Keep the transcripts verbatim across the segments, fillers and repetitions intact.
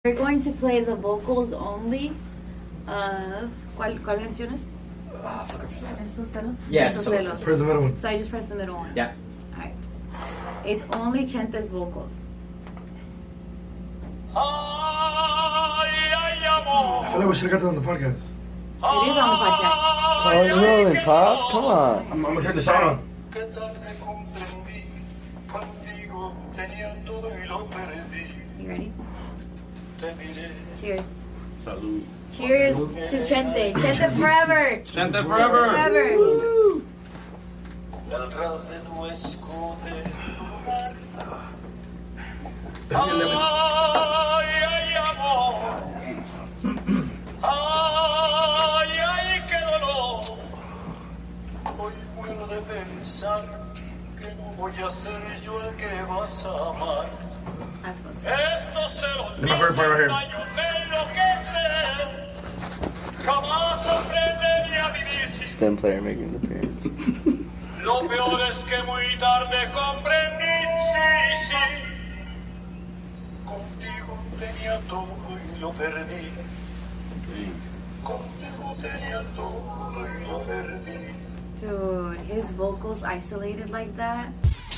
We're going to play the vocals only of... ¿Cuál, cuál canciones? Ah, fuck, I forgot. Estos celos? Yeah, Estos so- celos. press the middle one. So I just press the middle one. Yeah. Alright. It's only Chente's vocals. I feel like we should have got that on the podcast. It is on the podcast. So it's rolling, Pop. Come on. I'm, I'm gonna turn the sound on. You ready? Cheers. Salud. Cheers to Chente. Chente forever. Chente forever. Forever. Woo. Ay, ay, qué dolor. Hoy muero de pensar que no voy a ser yo el que vas a amar. Esto se lo My favorite part right here. daño me enloquece. Jamás aprendería a vivir sin. Stem player making an appearance. Lo peor es que muy tarde comprendí, sí, sí. Contigo tenía todo y lo perdí. Contigo tenía todo y lo perdí. Dude, his vocals isolated like that.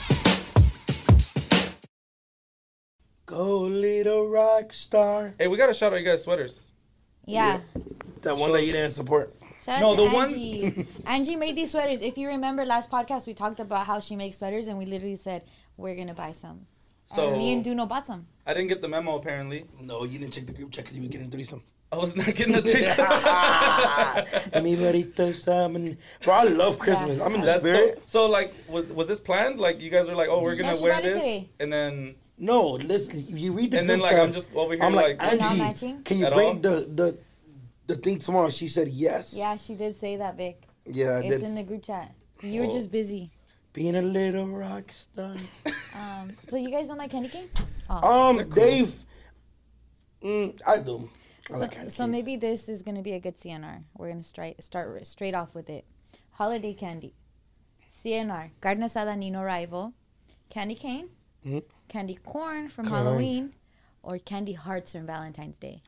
Go little rock star. Hey, we got to shout out you guys' sweaters. Yeah. That one that you didn't support. Shout out No, to the one- Angie. Angie made these sweaters. If you remember last podcast, we talked about how she makes sweaters, and we literally said we're gonna buy some. So and me and Duno bought some. I didn't get the memo apparently. No, you didn't check the group chat because you were getting a threesome. I was not getting a threesome. Everybody something. Bro, I love Christmas. Yeah. I'm in the That's spirit. so, so like was was this planned? Like you guys were like, oh, we're Yeah, gonna she wear brought it this, today. and then No, listen. If you read the and group then like chat, I'm just over here I'm like, like, We're not Angie, matching? can you At bring all? the the the thing tomorrow? She said yes. Yeah, she did say that, Vic. Yeah, I It's did. in the group chat. You were Oh. just busy. Being a little rock star. Um, so you guys don't like candy canes? Oh. Um, Dave. Mm, I do. I So, like candy so canes. maybe this is gonna be a good C N R. We're gonna start start straight off with it. Holiday candy, C N R, carne asada Nino Rival, candy cane, Mhm. candy corn from Corn. Halloween, or candy hearts from Valentine's Day.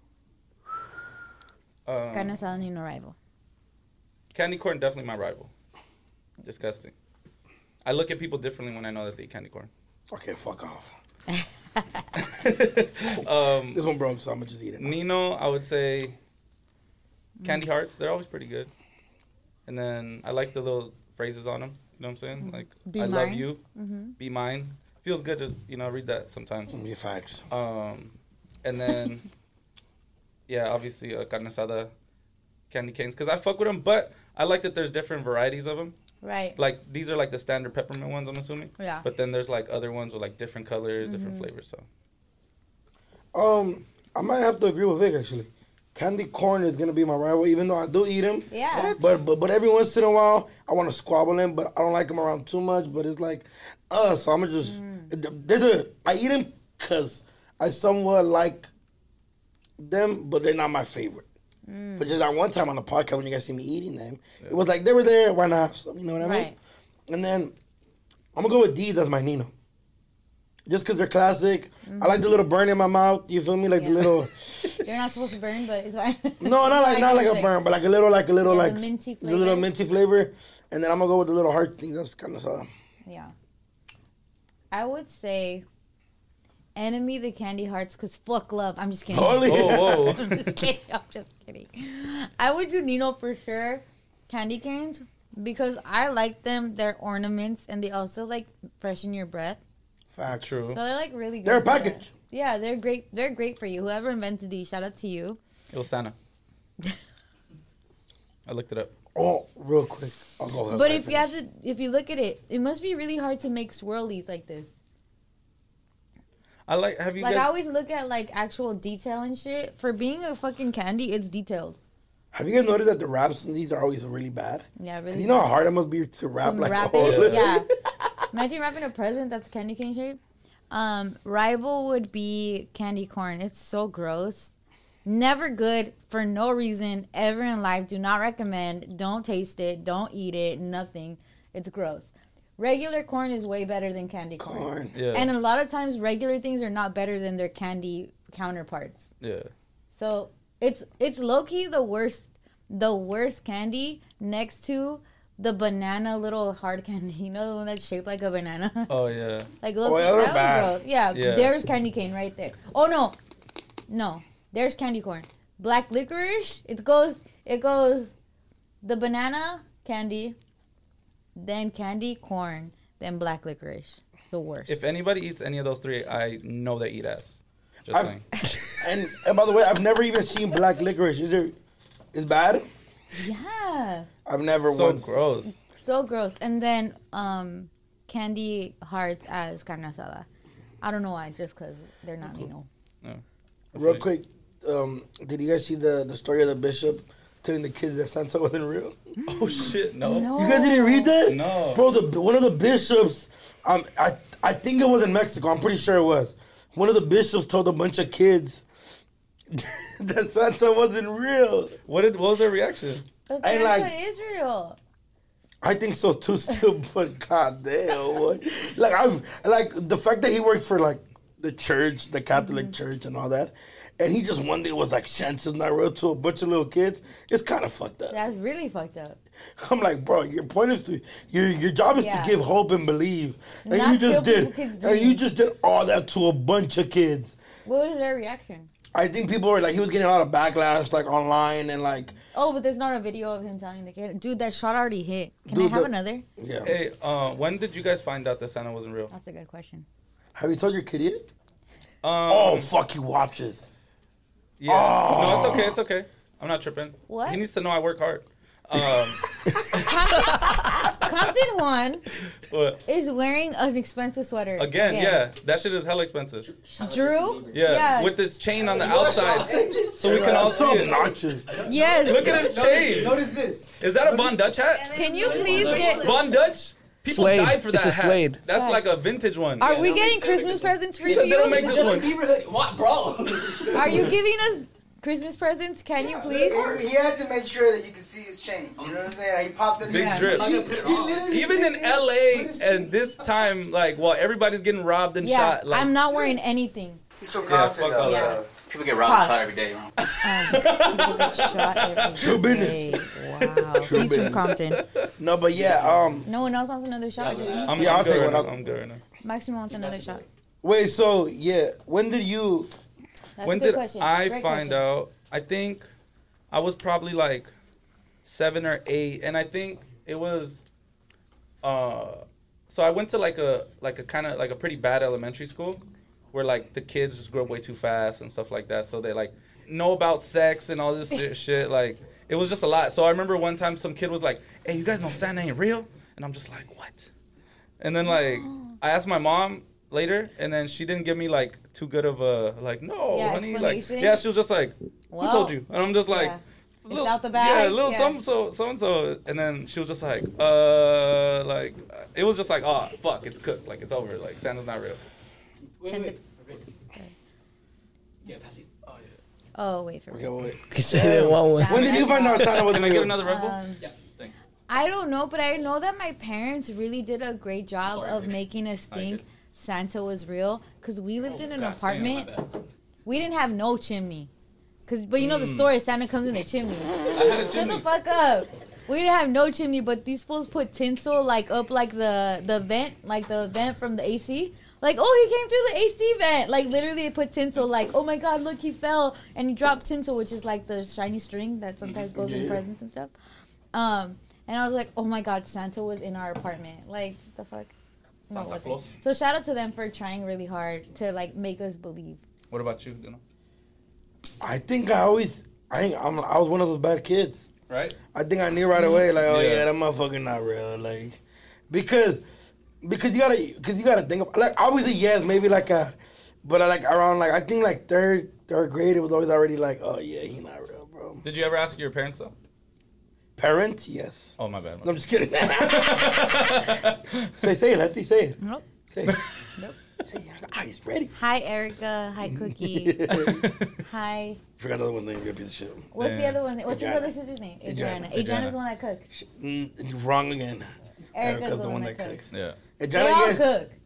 um, Carne asada Nino Rival. candy corn definitely my rival. Disgusting. I look at people differently when I know that they eat candy corn. Okay, fuck off. Um, This one broke, so I'm gonna just eat it. Nino, I would say candy hearts. They're always pretty good. And then I like the little phrases on them. You know what I'm saying? Like, Be I love mine. you. Mm-hmm. Be mine. Feels good to, you know, read that sometimes. Mm, your facts. Um, and then, yeah, obviously, uh, carne asada, candy canes. Because I fuck with them, but I like that there's different varieties of them. Right. Like, these are like the standard peppermint ones, I'm assuming. Yeah. But then there's like other ones with like different colors, different Mhm. flavors. So, Um, I might have to agree with Vic actually. Candy corn is gonna be my rival, even though I do eat them. Yeah. But but but every once in a while, I want to squabble them, but I don't like them around too much. But it's like, uh, so I'm gonna just. There's a I eat them because I somewhat like them, but they're not my favorite. But just that one time on the podcast when you guys see me eating them, it was like they were there. Why not have some? You know what I mean? Right. And then I'm gonna go with these as my Nino. Just because they're classic. I like the little burn in my mouth. You feel me? Like the Yeah. little. You're not supposed to burn, but it's fine. No, not like I not get like a it. burn, but like a little, like a little, Yeah, like the minty the little flavor. minty flavor. And then I'm gonna go with the little heart thing. That's kind of sad. Yeah. I would say enemy the candy hearts because fuck love. I'm just kidding. Holy. whoa, whoa. I'm just kidding. I'm just kidding. I would do Nino for sure. Candy canes because I like them. They're ornaments and they also like freshen your breath. Facts. True. So they're like really good. They're a for that. package. Yeah, they're great. They're great for you. Whoever invented these, shout out to you. It was Santa. I looked it up. Oh, real quick. I'll go ahead. But if you have to, if you look at it, it must be really hard to make swirlies like this. I like. Have you Like guys? I always look at like actual detail and shit. For being a fucking candy, it's detailed. Have you guys noticed that the raps in these are always really bad? Yeah, 'Cause really. you know how hard it must be to rap To like wrap oh, it, yeah. Imagine wrapping a present that's candy cane shape. Um, rival would be candy corn. It's so gross. Never good for no reason ever in life. Do not recommend. Don't taste it. Don't eat it. Nothing. It's gross. Regular corn is way better than candy corn. corn. Yeah. And a lot of times regular things are not better than their candy counterparts. Yeah. So it's it's low key the worst the worst candy next to the banana little hard candy. You know the one that's shaped like a banana. Oh yeah. Like look, Oh, yeah, they're that bad. was gross. Yeah, Yeah. there's candy cane right there. Oh no, no, there's candy corn. Black licorice. It goes. It goes. The banana candy, then candy corn, then black licorice. It's the worst. If anybody eats any of those three, I know they eat ass. Just I've- saying. And and by the way, I've never even seen black licorice. Is it? Is bad? Yeah. I've never So once. gross. So gross. And then um, candy hearts as carne asada. I don't know why, just because they're not, you know. Real quick, um, did you guys see the, the story of the bishop telling the kids that Santa wasn't real? Oh shit, no. No. You guys didn't read that? No. Bro, the, one of the bishops, um, I I think it was in Mexico. I'm pretty sure it was. One of the bishops told a bunch of kids that Santa wasn't real. What did what was their reaction? But I Santa like- is real. I think so too, still, but goddamn, what? Like I've like the fact that he works for like the church, the Catholic Church, and all that, and he just one day was like Santa's not real to a bunch of little kids. It's kind of fucked up. That's really fucked up. I'm like, bro, your point is to your your job is Yeah. to give hope and believe, and Not you just kill did, people kids' and you dreams. just did all that to a bunch of kids. What was their reaction? I think people were like, he was getting a lot of backlash, like online, and like, Oh, but there's not a video of him telling the kid, dude, that shot already hit. Can Dude, I have the- another? yeah. Hey, uh, when did you guys find out that Santa wasn't real? That's a good question. Have you told your kid yet? Um, Oh, fuck, he watches. yeah. Oh. No, it's okay. It's okay. I'm not tripping. What? He needs to know I work hard. Um, Compton, Compton one but is wearing an expensive sweater. again, yeah, that shit is hella expensive. Drew? Yeah, Yeah. with this chain on the outside, so we can all That's so see it. obnoxious. Yes. Look at his chain. Notice this. Is that a Von Dutch hat? Can you please get... Von Dutch? People Suede. died for that It's a hat. suede. That's Right. like a vintage one. Are we getting Christmas presents for He said they don't you? make this one. What, bro? Are you giving us Christmas presents? Can you please? He had to make sure that you could see his chain. You know what I'm saying? He popped it. Big Yeah. drip. Even in L A and this time, like, while everyday getting robbed and Yeah, shot, like, I'm not wearing anything. He's so yeah, confident. fuck all though. that. People get robbed and Pause. shot every day. You know? Um, people get shot every True day. Wow. True He's from business. Compton. No, but yeah, um, No one else wants another shot, just me? I'm, Yeah, I'm I'll good take right one. now. I'm good right now. Maximo wants another shot. wait, so, yeah, when did you, That's When a good did question. I Great find questions. out? I think I was probably like seven or eight, and I think it was. Uh, so I went to like a like a kind of like a pretty bad elementary school, where like the kids just grow up way too fast and stuff like that. So they like know about sex and all this shit- shit. Like it was just a lot. So I remember one time some kid was like, "Hey, you guys know Santa ain't real?" And I'm just like, "What?" And then like I asked my mom later, and then she didn't give me like too good of a like no Yeah, honey like explanation? yeah she was just like who Well, told you, and I'm just like yeah. It's little- out the bag, yeah little yeah. some so so and so, and then she was just like uh like it was just like oh fuck it's cooked, like it's over, like Santa's not real. Chende- Yeah, pass me. Oh, yeah. Oh, wait for okay, me. wait. He said he didn't want one. When did you find out Santa wasn't Can I real? get another Red Bull? Um, Yeah, thanks. I don't know, but I know that my parents really did a great job Sorry, of babe. making us I think did. Santa was real because we lived in an God, apartment. damn, my bad. We didn't have no chimney. Cause, but you know the story, Santa comes in the chimney. I had a Shut chimney. the fuck up. We didn't have no chimney, but these fools put tinsel like up like the the vent, like the vent from the A C. Like, oh, he came through the A C vent. Like, literally, they put tinsel. Like, oh my God, look, he fell and he dropped tinsel, which is like the shiny string that sometimes goes in Yeah. presents and stuff. Um, and I was like, oh my God, Santa was in our apartment. Like, the fuck. No, it Santa wasn't. Claus? So shout out to them for trying really hard to like make us believe. What about you, you know? I think I always, I think I'm, I was one of those bad kids. Right? I think I knew right away, like, oh Yeah. yeah, that motherfucker not real, like, because, because you gotta, because you gotta think of, like, obviously yes, maybe like a, but like around like I think like third, third grade, it was always already like, oh yeah, he not real, bro. Did you ever ask your parents though? Parent, yes. Oh my bad. No, I'm just kidding. say, say it, Letty, say it. Nope. Say it. Nope. Say it. Ah, he's ready. Hi, Erica. Hi, Cookie. Hi. Forgot the other one's name. You're a piece of shit. What's the Yeah. other one? What's his Adriana. other sister's name? Adriana. Adriana. Adriana's the one that cooks. Sh- mm, wrong again. Erica's the one that cooks. Yeah. They Adriana, all yes. cook.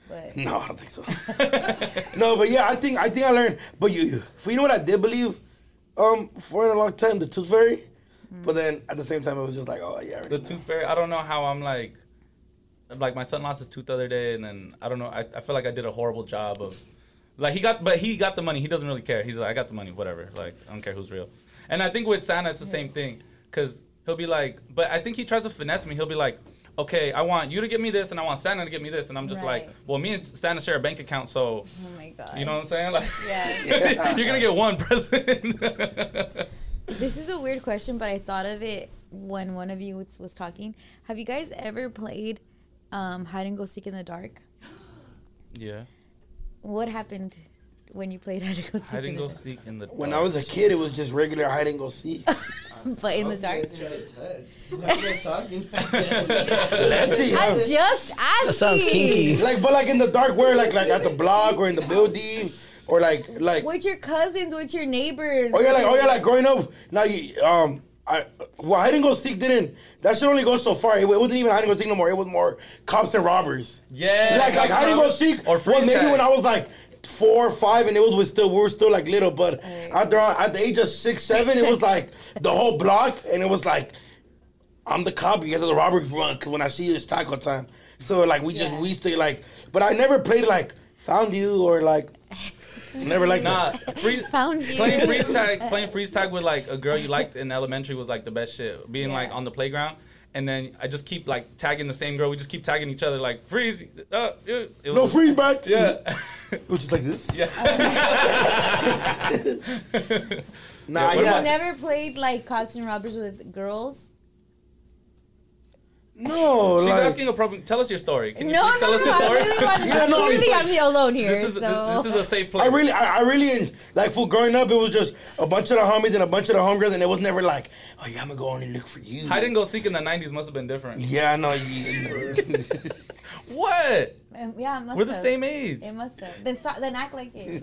but No, I don't think so. No, but yeah, I think I think I learned. But you, you, for you know what I did believe, um, for a long time, the Tooth Fairy. Mm. But then at the same time, it was just like, oh yeah. The Tooth Fairy. I don't know how I'm like, like my son lost his tooth the other day, and then I don't know. I, I feel like I did a horrible job of, like he got, but he got the money. He doesn't really care. He's like, I got the money, whatever. Like I don't care who's real. And I think with Santa, it's the same thing, cause he'll be like, but I think he tries to finesse me. He'll be like, okay, I want you to get me this, and I want Santa to get me this, and I'm just Right. like, well, me and Santa share a bank account, so. oh my god. You know what I'm saying? Like, Yeah. you're gonna get one present. This is a weird question, but I thought of it when one of you was, was talking. Have you guys ever played um, hide and go seek in the dark? Yeah. What happened when you played hide and go seek Hide in and the go dark? seek in the. When dark. I was a kid, it was just regular hide and go seek. But in the dark? What are you guys talking? Lefty, huh? I'm just asking. That sounds kinky. Like, but like in the dark, where like like at the block or in the building, or like like. With your cousins, with your neighbors. Oh yeah, like oh yeah, like growing up. Now you um. I, well, hide and go seek didn't. That should only go so far. It, it wasn't even hide and go seek no more. It was more cops and robbers. Yeah. Like like hide and go seek. Or Well, freeze maybe tag. when I was like four or five, and it was with still we were still like little. But Right. after at the age of six, seven, it was like the whole block, and it was like I'm the cop. You guys are the robbers run. Because when I see you, it's taco time. So like we just Yeah. we stay like. But I never played like found you or like never like Nah, that. freeze, Found you. playing freeze tag, playing freeze tag with like a girl you liked in elementary was like the best shit. Being like Yeah. on the playground, and then I just keep like tagging the same girl. We just keep tagging each other like freeze. Uh, it was, No freeze back. Yeah. It was just like this. Yeah. Nah, Yeah, what You yeah. never played like cops and robbers with girls? No, She's like, asking a problem. Tell us your story. Can you No, please tell no, us no. your I story? really want to. Yeah, no, Clearly, please. I'm the alone here. This is so. this is a safe place. I really, I, I really, en- like, for growing up, it was just a bunch of the homies and a bunch of the homegirls, and it was never like, oh yeah, I'm gonna go on and look for you. Hide and go seek in the nineties must have been different. Yeah, I know. You, What? Um, yeah, it must We're the have. same age. It must have. Then start. Then act like it.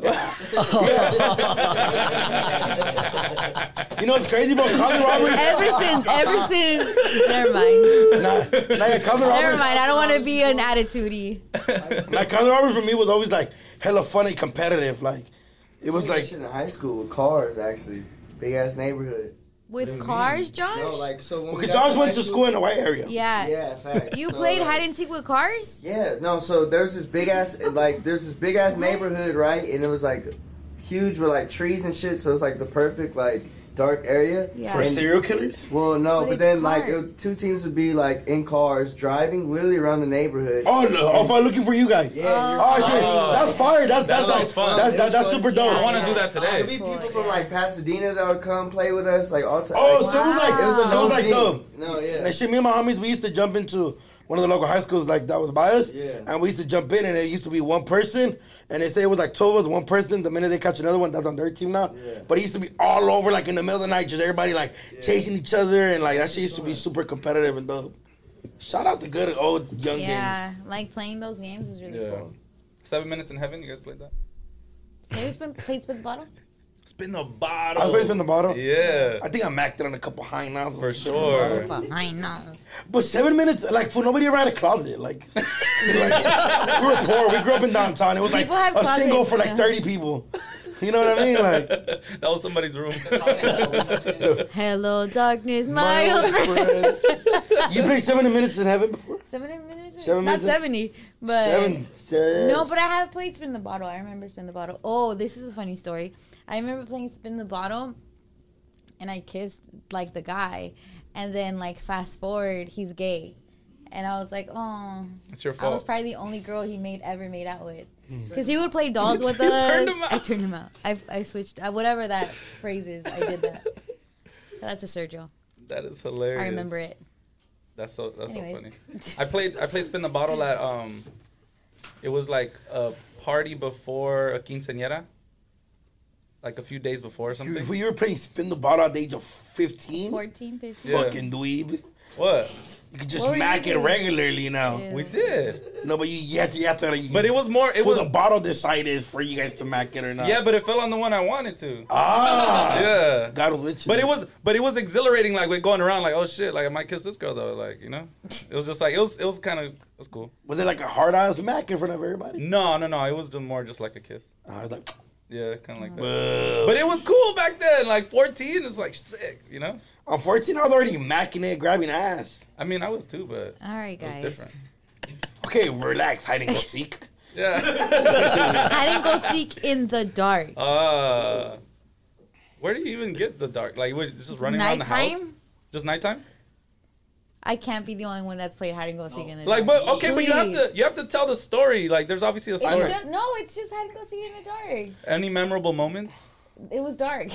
you know what's crazy about cousin Robert? Ever since, ever since. Never mind. Nah, like cousin Robert. Never mind. I don't want to be an attitudey. Like cousin Robert for me was always like hella fun and competitive. Like it was like in high school with cars, actually. Big ass neighborhood. With cars, Josh? No, like, so when we because got Josh to went high to school in the white area. Yeah. Yeah, facts. You So, played like, hide and seek with cars? Yeah, no, so there's this big ass, like, there's this big ass neighborhood, right? And it was, like, huge with, like, trees and shit, so it's, like, the perfect, like, dark area. Yeah. For And- serial killers. Well, no, But but, it's then, like, cars. it, two teams would be, like, in cars, driving literally around the neighborhood. Oh no! Oh, for looking for you guys. Yeah, Oh. you're Oh, shit. Oh. That's fire. That's That that's sounds like fun. that's that, that's It was super fun. dope. I want to Yeah. do that There'd today. be Cool, people from, yeah. like, Pasadena that would come play with us, like, all time. Oh, like, so it was like Wow. it was, so it was like thing. dope. No, yeah. And shit, me and my homies, we used to jump into one of the local high schools like that was by us, Yeah. and we used to jump in, and it used to be one person, and they say it was like twelve of us, one person. The minute they catch another one, that's on their team now. Yeah. But it used to be all over, like in the middle of the night, just everybody like chasing each other, and like that shit used to be super competitive and dope. Shout out to good old young games. Yeah. Like playing those games is really Yeah. cool. Seven Minutes in Heaven. You guys played that? So you spin, played spin the bottle? Spin the I bottle. was playing in the bottle. Yeah. I think I macked it on a couple high nows. For sure. I know. But seven minutes, like, for nobody ever had a closet. Like, like we were poor. We grew up in downtown. It was like People have a single closets, for like yeah. thirty people. You know what I mean? Like, That was somebody's room. Hello, darkness, my my old old friend. friend. You played seven minutes in heaven before? seventy minutes? Seven Not minutes? seventy, but. Seven. No, but I have played Spin the Bottle. I remember Spin the Bottle. Oh, this is a funny story. I remember playing Spin the Bottle, and I kissed, like, the guy. And then, like, fast forward, he's gay. And I was like, oh. It's your I was fault. probably the only girl he made ever made out with. Because he would play dolls with us. turned him out. I turned him out. I, I switched. Uh, whatever that phrase is, I did that. Shout out to Sergio. That is hilarious. I remember it. That's so that's Anyways. so funny. I played I played Spin the Bottle at um it was like a party before a quinceañera. Like a few days before or something. If you were playing spin the bottle at the age of fifteen, fourteen, fifteen. Yeah. fucking dweeb. What? You could just What were you mac it doing? regularly now. Yeah. We did. No, but you, you have to, you have to. You, But it was more. It for was. the bottle decided for you guys to mac it or not. Yeah, but it fell on the one I wanted to. ah, Yeah. God was with you. But it was, but it was exhilarating. Like we're going around, like, oh shit, like I might kiss this girl though. Like, you know, it was just like it was, it was kind of, it was cool. Was it like a hard ass mac in front of everybody? No, no, no. It was just more just like a kiss. I was like, Yeah, kind of like that. Boo. But it was cool back then. Like fourteen, it's like sick, you know. On fourteen, I was already macking it, grabbing ass. I mean, I was too, but All right, it was guys. different. Okay, relax, hide and go seek. Yeah. I didn't go seek in the dark. uh, where do you even get the dark? Like, what, just running around the house? Nighttime? Just nighttime? I can't be the only one that's played hide and go seek in the Like, dark. but okay, but you have Please. to you have to tell the story. Like, there's obviously a It's story. just, no, it's just hide and go seek in the dark. Any memorable moments? It was dark.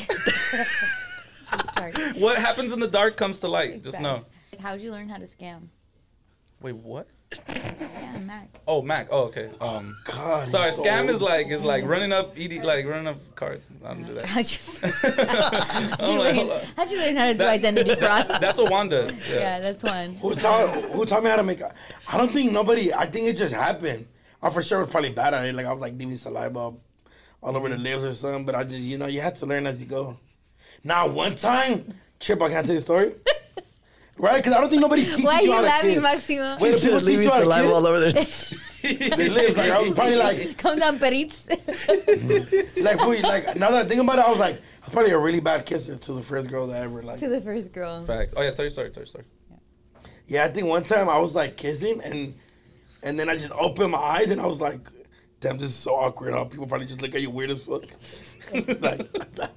It's dark. What happens in the dark comes to light. Just know. Like, how'd you learn how to scam? Wait, what? Scam Mac. Oh, Mac. Oh, okay. Um, God. sorry. he's so Scam old. is like is like running up, eating like running up cards. I don't do that. How'd you, how'd you, I'm like, hold learn, up. how'd you learn how to do That- identity fraud? That's what Wanda. does. yeah. Yeah. that's one. Who taught, who taught me how to make? I don't think nobody. I think it just happened. I for sure was probably bad at it. Like I was like leaving saliva all over the lips or something. But I just, you know, you have to learn as you go. Now, one time, Chip, I can't tell you a story. Right? Because I don't think nobody teaches Why are you you how to laughing, kiss. Maximo? Wait, He people said teach leaving you how to saliva kiss? all over there. They live like I was probably like Come down, Peritz. like fool, like now that I think about it, I was like I was probably a really bad kisser to the first girl that I ever like. to the first girl. Facts. Oh yeah. Tell your story. Tell your story. Yeah, I think one time I was like kissing and and then I just opened my eyes and I was like, damn, this is so awkward. How people probably just look at you weird as fuck. like,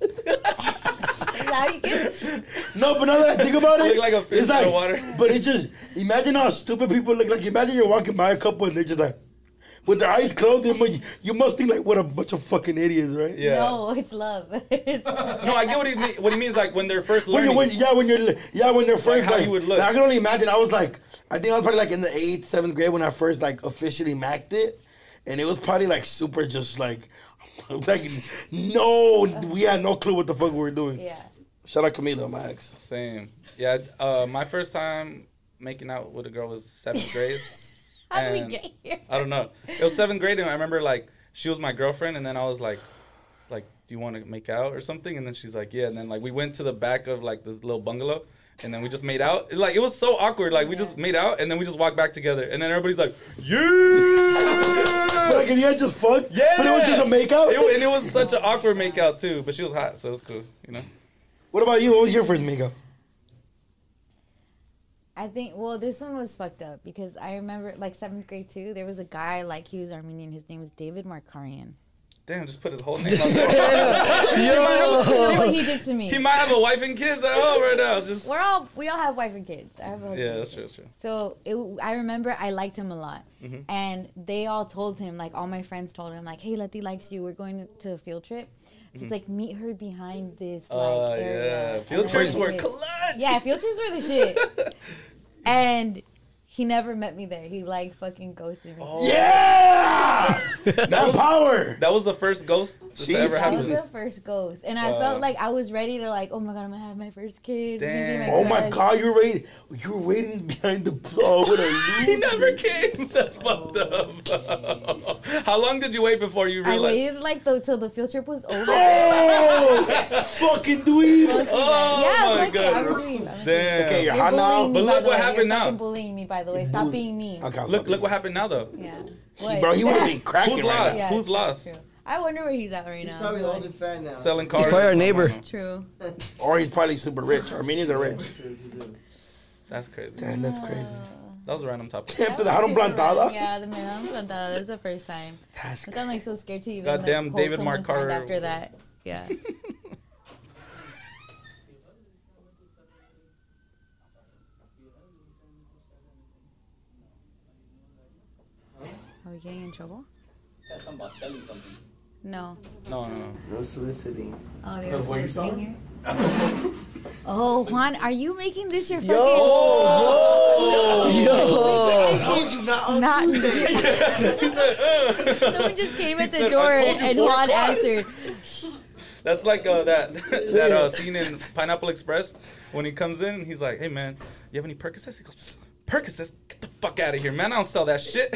Is that how you kiss? no, but now that I think about it, Look like a fish it's out like, of water. But it's just imagine how stupid people look. Like imagine you're walking by a couple and they're just like with their eyes closed. They must, you must think like what a bunch of fucking idiots, right? Yeah. No, it's love. It's No, I get what he mean, what he means. Like when they're first When learning. you, when, yeah, when you're, yeah, when they're first, how like, you would look. like, I can only imagine. I was like, I think I was probably like in the eighth, seventh grade when I first like officially macked it, and it was probably like super, just like, like, no, we had no clue what the fuck we were doing. yeah. Shout out Camila, my ex. Same. Yeah. Uh, my first time making out with a girl was seventh grade. How did we And get here? I don't know. It was seventh grade, and I remember like she was my girlfriend, and then I was like, like, do you want to make out or something? And then she's like, yeah. And then like we went to the back of like this little bungalow, and then we just made out. Like it was so awkward. Like we just made out, and then we just walked back together, and then everybody's like, yeah. So like if you had just fucked, Yeah. but it was just a makeout. It, and it was such an awkward makeout too, but she was hot, so it was cool, you know. What about you? What was your first makeout? I think, well, this one was fucked up because I remember, like, seventh grade, too, there was a guy, like, he was Armenian. His name was David Markarian. Damn, just put his whole name out there. You know what he did to me. He might have a wife and kids at home right now. Just We're all, we all have wife and kids. I have a husband. yeah, and that's true, kids. that's true. So it, I remember I liked him a lot. Mhm. And they all told him, like, all my friends told him, like, hey, Letty likes you. We're going to a field trip. So it's like, meet her behind this, like, Oh area. yeah, field And trips then were we- clutch. Yeah, field trips were the shit. And he never met me there. He, like, fucking ghosted me. Oh. Yeah, that power. That was the first ghost to Jeez. ever That was happen. the first ghost. And I Wow. felt like I was ready to, like, oh my God, I'm going to have my first kid. It's gonna be Damn. Oh my crush. God, you were waiting. You were waiting behind the. Oh, what a He loser. never came. That's fucked up. How long did you wait before you I realized? waited, like, the, till the field trip was over. Oh, fucking dweeb. Fuck you, Oh, man. Yeah, my fuck God. it. I'm a dweeb. I'm a dweeb. Damn. Okay, you're You're hot now. bullying me, But by look the what way. happened You're now. fucking bullying me, by the way. Stop being mean. Okay, I'll Look, stop look it. what happened now though. Yeah. He- What? Bro, he would have been cracking Who's right lost? now. Yeah, Who's that's lost? true. I wonder where he's at right He's now. probably but- old and fat now. Selling cars. probably our or neighbor. something. True. Or he's probably super rich. Armenians are rich. That's crazy. Damn, that's crazy. That was a random topic. Can't That dejaron was super plantada. random. Yeah, the dejaron plantada. That's the first time. That's Like, I'm like so scared to even Goddamn like, hold David someone's Mark hand Carter. after that. Yeah. Are we getting in trouble? Said something about selling something. No. No, no, no. No soliciting. Oh, That's they're what you still saw? here. Oh, Juan, are you making this your fucking? Yo! Yo! Not. Someone just came at the said, door "I told you and four Juan o'clock." answered. That's like uh, that that uh, scene in Pineapple Express when he comes in and he's like, "Hey man, you have any Percocets?" He goes, "Percocets? Get the fuck out of here, man! I don't sell that shit."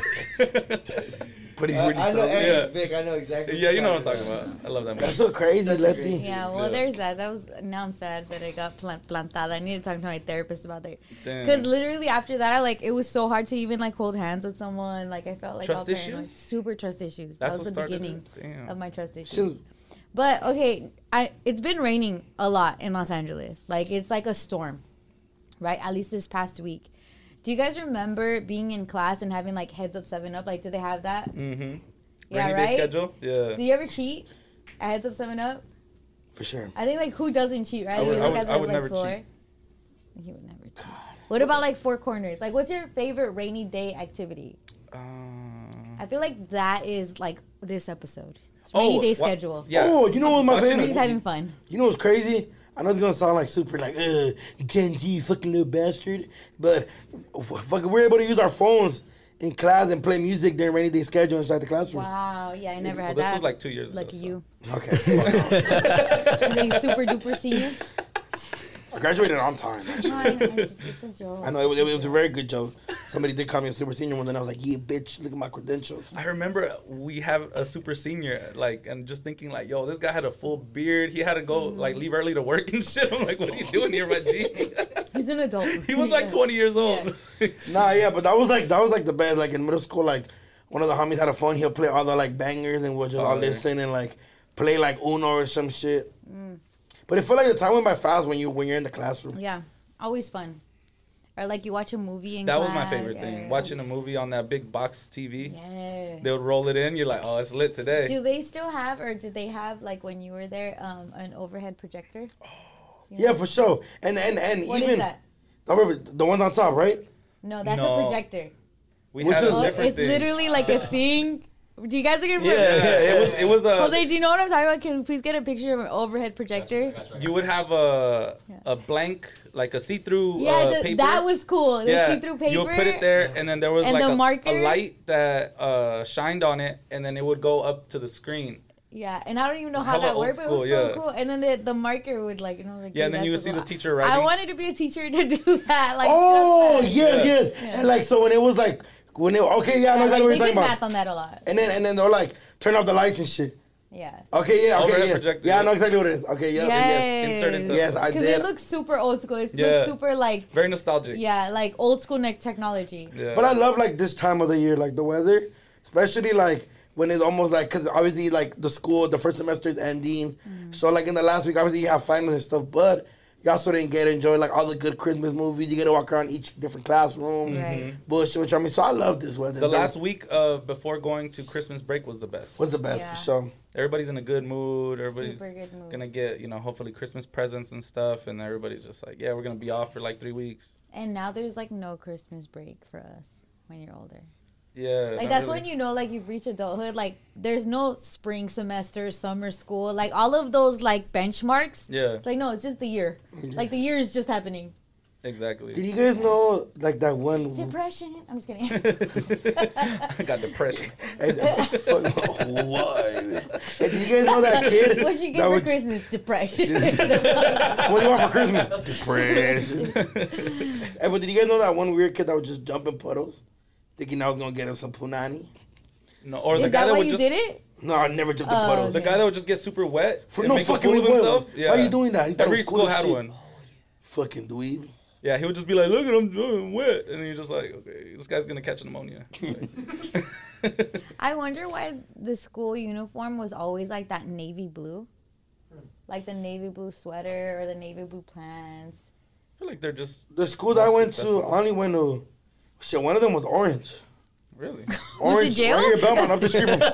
But he's Uh, really I know, selling hey, it. Yeah. Vic, I know exactly. Yeah, you know what I'm talking about. I love that movie. That's so crazy, Such a Lefty. great Yeah, well, Yeah. there's that. That was now I'm sad that I got plant, plantada. I need to talk to my therapist about that. Damn. Because literally after that, I like it was so hard to even like hold hands with someone. Like I felt like Trust all paranoid. issues? Super trust issues. That's that was what the started beginning it? Damn. of my trust issues. Shouldn't- But okay, I it's been raining a lot in Los Angeles. Like it's like a storm, right? At least this past week. Do you guys remember being in class and having like heads up, seven up? Like, did they have that? Mm-hmm. Yeah, Rainy right. day schedule. Yeah. Do you ever cheat at heads up, seven up? For sure. I think like who doesn't cheat, right? I would- You I look would- at the I would like, never floor. cheat. He would never cheat. What about like Four Corners? Like, what's your favorite rainy day activity? Uh, I feel like that is like this episode. It's rainy Oh, day wha- schedule. Yeah. Oh, you know what my Watching We're favorite? just having fun. You know what's crazy? I know it's gonna sound like super like, uh, you can't see, you fucking little bastard. But f- fucking, we're able to use our phones in class and play music during rainy day schedule inside the classroom. Wow. Yeah, I never Well, had this that. was like two years ago. Lucky so. you. Okay. I think super duper senior. I graduated on time. Actually. No, I know, it's, just, it's a joke. I know it was, it was a very good joke. Somebody did call me a super senior one, then I was like, yeah, bitch, look at my credentials. I remember we have a super senior, like, and just thinking like, yo, this guy had a full beard. He had to go like leave early to work and shit. I'm like, what are you doing here, my G? He's an adult. He was like twenty years old. Nah, yeah, but that was like that was like the best. Like in middle school, like one of the homies had a phone. He'll play all the like bangers and we'll just Oh, all yeah. listen and like play like Uno or some shit. But it felt like the time went by fast when you when you're in the classroom. Yeah, always fun. Or like you watch a movie in That was class. my favorite yeah, thing. yeah. Watching a movie on that big box T V. Yeah. They would roll it in. You're like, oh, it's lit today. Do they still have, or did they have, like when you were there, um, an overhead projector? You Yeah, know? for sure. And and and What even is that? I remember the ones on top, right? No, that's No. a projector. We Which had is- a Oh, different it's thing. literally like a thing. Do you guys look at Yeah, it was. It was a. Jose, do you know what I'm talking about? Can we please get a picture of an overhead projector? You would have a Yeah. a blank, like a see-through Yeah, uh, it's a- paper. that was cool. The yeah, see-through paper. You would put it there, and then there was And like the a, marker. a light that uh, shined on it, and then it would go up to the screen. Yeah, and I don't even know how Hella that old worked, but it was school, so yeah. cool. And then the, the marker would like, you know, like Yeah, and dude, then you would that's see a the lot. teacher I writing. wanted to be a teacher to do that. Like, Oh just that. yes, yes. Yeah. And like so when it was like when it okay, yeah, I know Yeah, exactly like, what they you're did talking math about. on that a lot. And then and then they'll like turn off the lights and shit. Yeah. Okay, yeah, okay, Overhead yeah. projector, Yeah, I yeah. know exactly what it is. Okay, yeah, yes. Insert into- Yes, I Because did. it looks super old school. It Yeah. looks super like, Very nostalgic. yeah, like old school like technology. Yeah. But I love like this time of the year, like the weather, especially like when it's almost like because obviously like the school, the first semester is ending, Mm-hmm. so like in the last week, obviously you have finals and stuff, but you also didn't get to enjoy like all the good Christmas movies. You get to walk around each different classrooms, Right. bullshit. Which I mean, so I love this weather. The last week of before going to Christmas break was the best. was the best Yeah. for sure. Everybody's in a good mood. Everybody's Super good mood. gonna get, you know, hopefully Christmas presents and stuff, and everybody's just like, yeah, we're gonna be off for like three weeks. And now there's like no Christmas break for us when you're older. Yeah. Like not that's really. when you know like you've reached adulthood. Like there's no spring semester, summer school, like all of those like benchmarks. Yeah, It's like no, it's just the year. Like the year is just happening. exactly. Did you guys know like that one? Depression. I'm just kidding. I got depression. Why? Hey, did you guys know that kid? What'd you get that for would- Christmas? Depression. What do you want for Christmas? Depression. Hey, but did you guys know that one weird kid that would just jump in puddles, thinking I was gonna get him some punani? No, or the Is guy that that why would you just did it? No, I never jumped in Oh, puddles. the guy that would just get super wet For and no make a fucking fool of way. himself. Why are you doing that? He thought it Every was cool school as had shit. one. Fucking dweeb. Yeah, he would just be like, "Look at him, I'm wet," and you're just like, "Okay, this guy's gonna catch pneumonia." Like- I wonder why the school uniform was always like that navy blue, like the navy blue sweater or the navy blue pants. I feel like they're just The school that I went to, That's- I only went to. Shit, one of them was orange. really. Orange, jail? right here, Belmont, up the street from.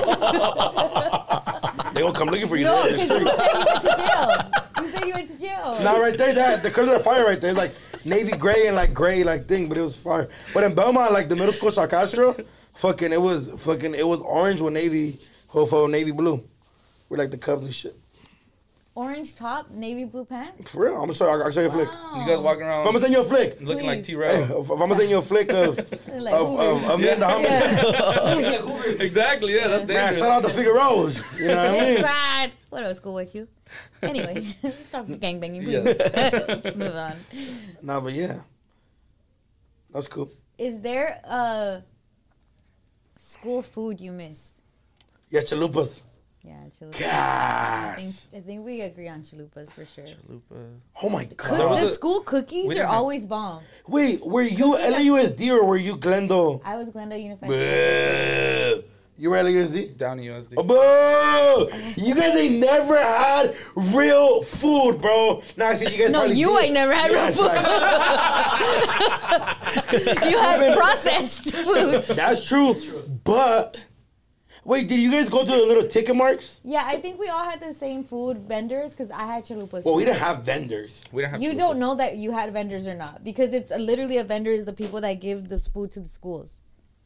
They gonna come looking for you. No, there. because you said you went to jail. You said you went to jail. Now right there, that the color of fire right there is like navy gray and like gray like thing, but it was fire. But in Belmont, like the middle school, South Castro, fucking it was fucking it was orange with navy, with uh, navy blue, with like the Cubs and shit. Orange top, navy blue pants. For real, I'm gonna show you. I'll show you a flick. You guys walking If I'm around gonna send you a flick, looking like Please. T. hey, Rail. if, if I'm gonna send you a flick of of, Like of, Hoovers. of me and the homies, Yeah. Exactly, yeah, that's man, dangerous. shout out to Figueroa's. You know what I mean? Inside. What else, cool with you? Anyway, stop gangbanging, please. Yes. Let's move on. Nah, but yeah, that's cool. Is there a school food you miss? Yeah, chalupas. Yeah, chalupas. I think, Gas. I think we agree on chalupas for sure. Chalupa. Oh my Cook, god. There was the a- school we cookies didn't are have- always bomb. Wait, were you L A U S D or were you Glendale? I was Glendale Unified. Bleh. You were L A U S D? Downey U S D. Oh, boo! You guys ain't never had real food, bro. Nah, shit, you guys No, probably you did. ain't never had Yeah, real food. that's You had processed food. That's true, but wait, did you guys go to the little ticket marks? Yeah, I think we all had the same food vendors because I had chalupas. Well, we didn't have vendors. We didn't have You chalupas. don't know that you had vendors or not because it's literally a vendor is the people that give this food to the schools.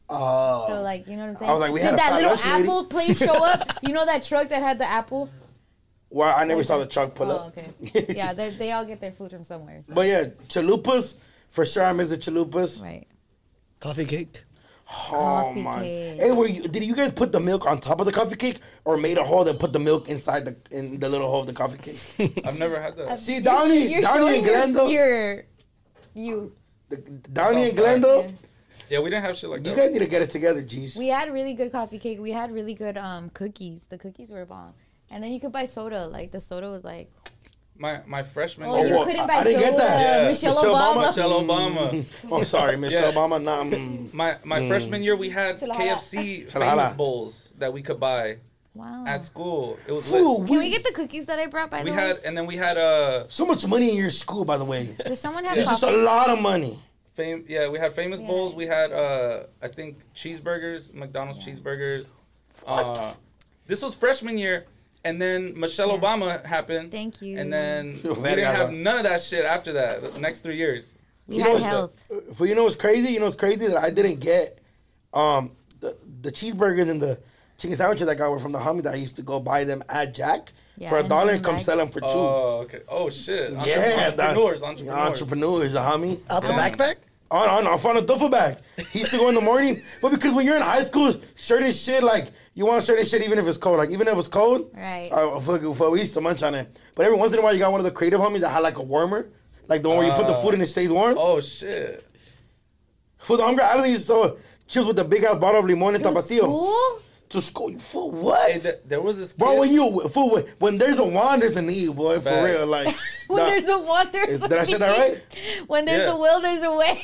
Oh. So like, you know what I'm saying? I was like, we Did had a that fat little lunch lady. apple place show up? You know that truck that had the apple? Well, I never saw the truck pull Oh, up. okay. Yeah, they they all get their food from somewhere. So. But yeah, chalupas, for sure I miss the chalupas. Right. Coffee cake. Oh Coffee my! cake. Hey, were you, did you guys put the milk on top of the coffee cake, or made a hole that put the milk inside the in the little hole of the coffee cake? I've never had that. See, You're Downey, sh- you're Downey showing and your- Glendale, Your, you. the, Downey and That's all fire. Glendale, Yeah, we didn't have shit like you that. guys need to get it together, jeez. We had really good coffee cake. We had really good um cookies. The cookies were bomb. And then you could buy soda. Like the soda was like, My my freshman oh, Oh, you well, couldn't I- buy I didn't soda. get that. Yeah. Michelle, Michelle Obama. Obama. Michelle Obama. Oh, sorry, Michelle Yeah. Obama. Nah, mm. My my freshman year, we had Salahala. K F C Salahala. famous bowls that we could buy Wow. at school. It was Fool, lit. Can we get the cookies that I brought by We the had, way? and then we had uh, so much money in your school, by the way. Does someone have There's just a coffee? lot of money. fame. Yeah, we had famous Yeah. bowls. We had uh, I think cheeseburgers, McDonald's Yeah. cheeseburgers. Uh, this was freshman year, and then Michelle Yeah. Obama happened. Thank you. And then Yo, we verga, didn't have though. none of that shit after that. The next three years. we you had know- health. For you know what's crazy? You know what's crazy that I didn't get um the the cheeseburgers and the chicken sandwiches I got were from the homie that I used to go buy them at Jack Yeah, for a and dollar bring and come back. sell them for two. Oh, okay. Oh shit. Entre- yeah, that- entrepreneurs, entrepreneurs. entrepreneurs, the homie. Out the Yeah. backpack? On, on, I found a duffel bag. He used to go in the morning, but because when you're in high school, certain shit like you want certain shit even if it's cold. Like even if it's cold, Right. uh, fuck, fuck, we used to munch on it. But every once in a while, you got one of the creative homies that had like a warmer, like the one where you put the Uh, food and it stays warm. Oh shit. For the Hunger Island, used to chips with the big ass bottle of limon and To tapatio. school? To school, you fool, what? Hey, th- there was this kid. Bro, when you fool, when, when there's a want, there's a need, boy. For Back. real, like. When nah, there's a want, there's is- a did I say that need. right? When there's Yeah. a will, there's a way.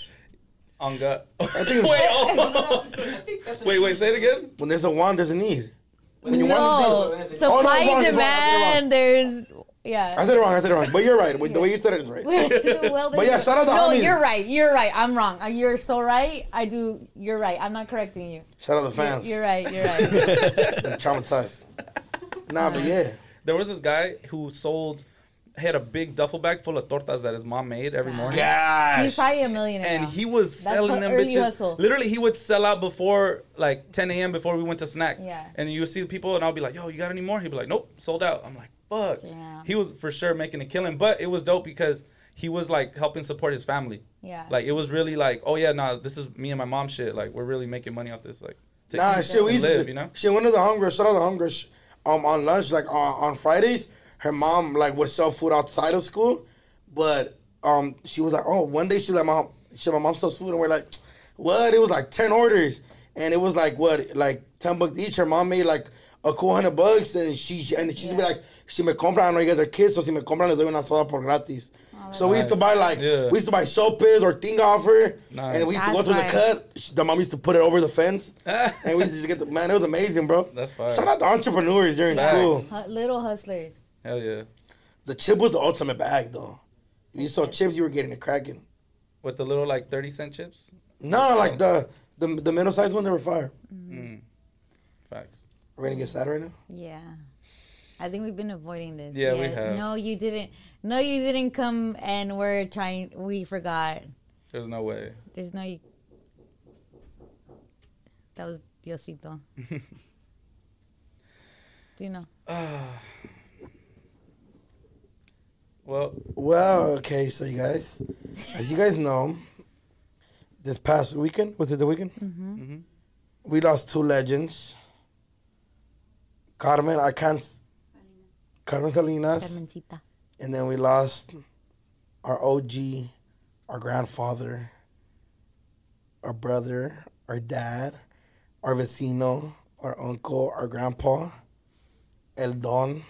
On gut. think it's- wait, oh. wait, wait, say it again. When there's a want, there's a need. When you want No, to do- supply Oh, no, it's wrong, and it's wrong, I said it wrong. demand. There's I yeah. said it wrong. I said it wrong. But you're right. The way you said it is right. Where there's a will, But there's yeah, a- shout out to No, homies. you're right. You're right. I'm wrong. Uh, You're so right. I do. You're right. I'm not correcting you. Shout out to the You're, fans. you're right. You're right. They're traumatized. Nah, but yeah. There was this guy who sold, had a big duffel bag full of tortas that his mom made every morning. He's Gosh. probably a millionaire. And now. he was That's selling hu- them early bitches. hustle. Literally, he would sell out before like ten a.m. before we went to snack. Yeah. And you would see the people, and I'll be like, "Yo, you got any more?" He'd be like, "Nope, sold out." I'm like, "Fuck." Damn. He was for sure making a killing, but it was dope because he was like helping support his family. Yeah. Like it was really like, "Oh yeah, nah, this is me and my mom shit. Like we're really making money off this." Like, to Nah, eat shit, we and used to live, do- you know. Shit, one of the Hunger, shout out to Hunger, sh- um, on lunch, like on, on Fridays, her mom like would sell food outside of school, but um, she was like, oh, one day she was like, mom, shit, my mom sells food, and we're like, what? It was like ten orders, and it was like what, like ten bucks each. Her mom made like a cool hundred bucks, and she and she'd be Yeah. like, si me compran, I know you guys are kids, so si me compran, les doy una soda por gratis. Oh, So we used to buy like Yeah. we used to buy sopes or thing offer, Nice. and we used to go That's through right. the cut. Sh- The mom used to put it over the fence, and we used to get the man. It was amazing, bro. That's fire. Shout out to entrepreneurs during Facts. school. Hu- little hustlers. Hell yeah. The chip was the ultimate bag, though. If you saw chips, you were getting it cracking. With the little like thirty cent chips. No, like the the, the middle sized ones, they were fire. Mm. Facts. We're gonna get sad right now. Yeah. I think we've been avoiding this. Yeah, we have. No, you didn't. No, you didn't come and we're trying. We forgot. There's no way. There's no. That was Diosito. Do you know? Well, Well, okay, so you guys, as you guys know, this past weekend, was it the weekend? hmm We lost two legends. Carmen, I can't, s- Carmen Salinas, Carmencita. and then we lost our O G, our grandfather, our brother, our dad, our vecino, our uncle, our grandpa, El Don,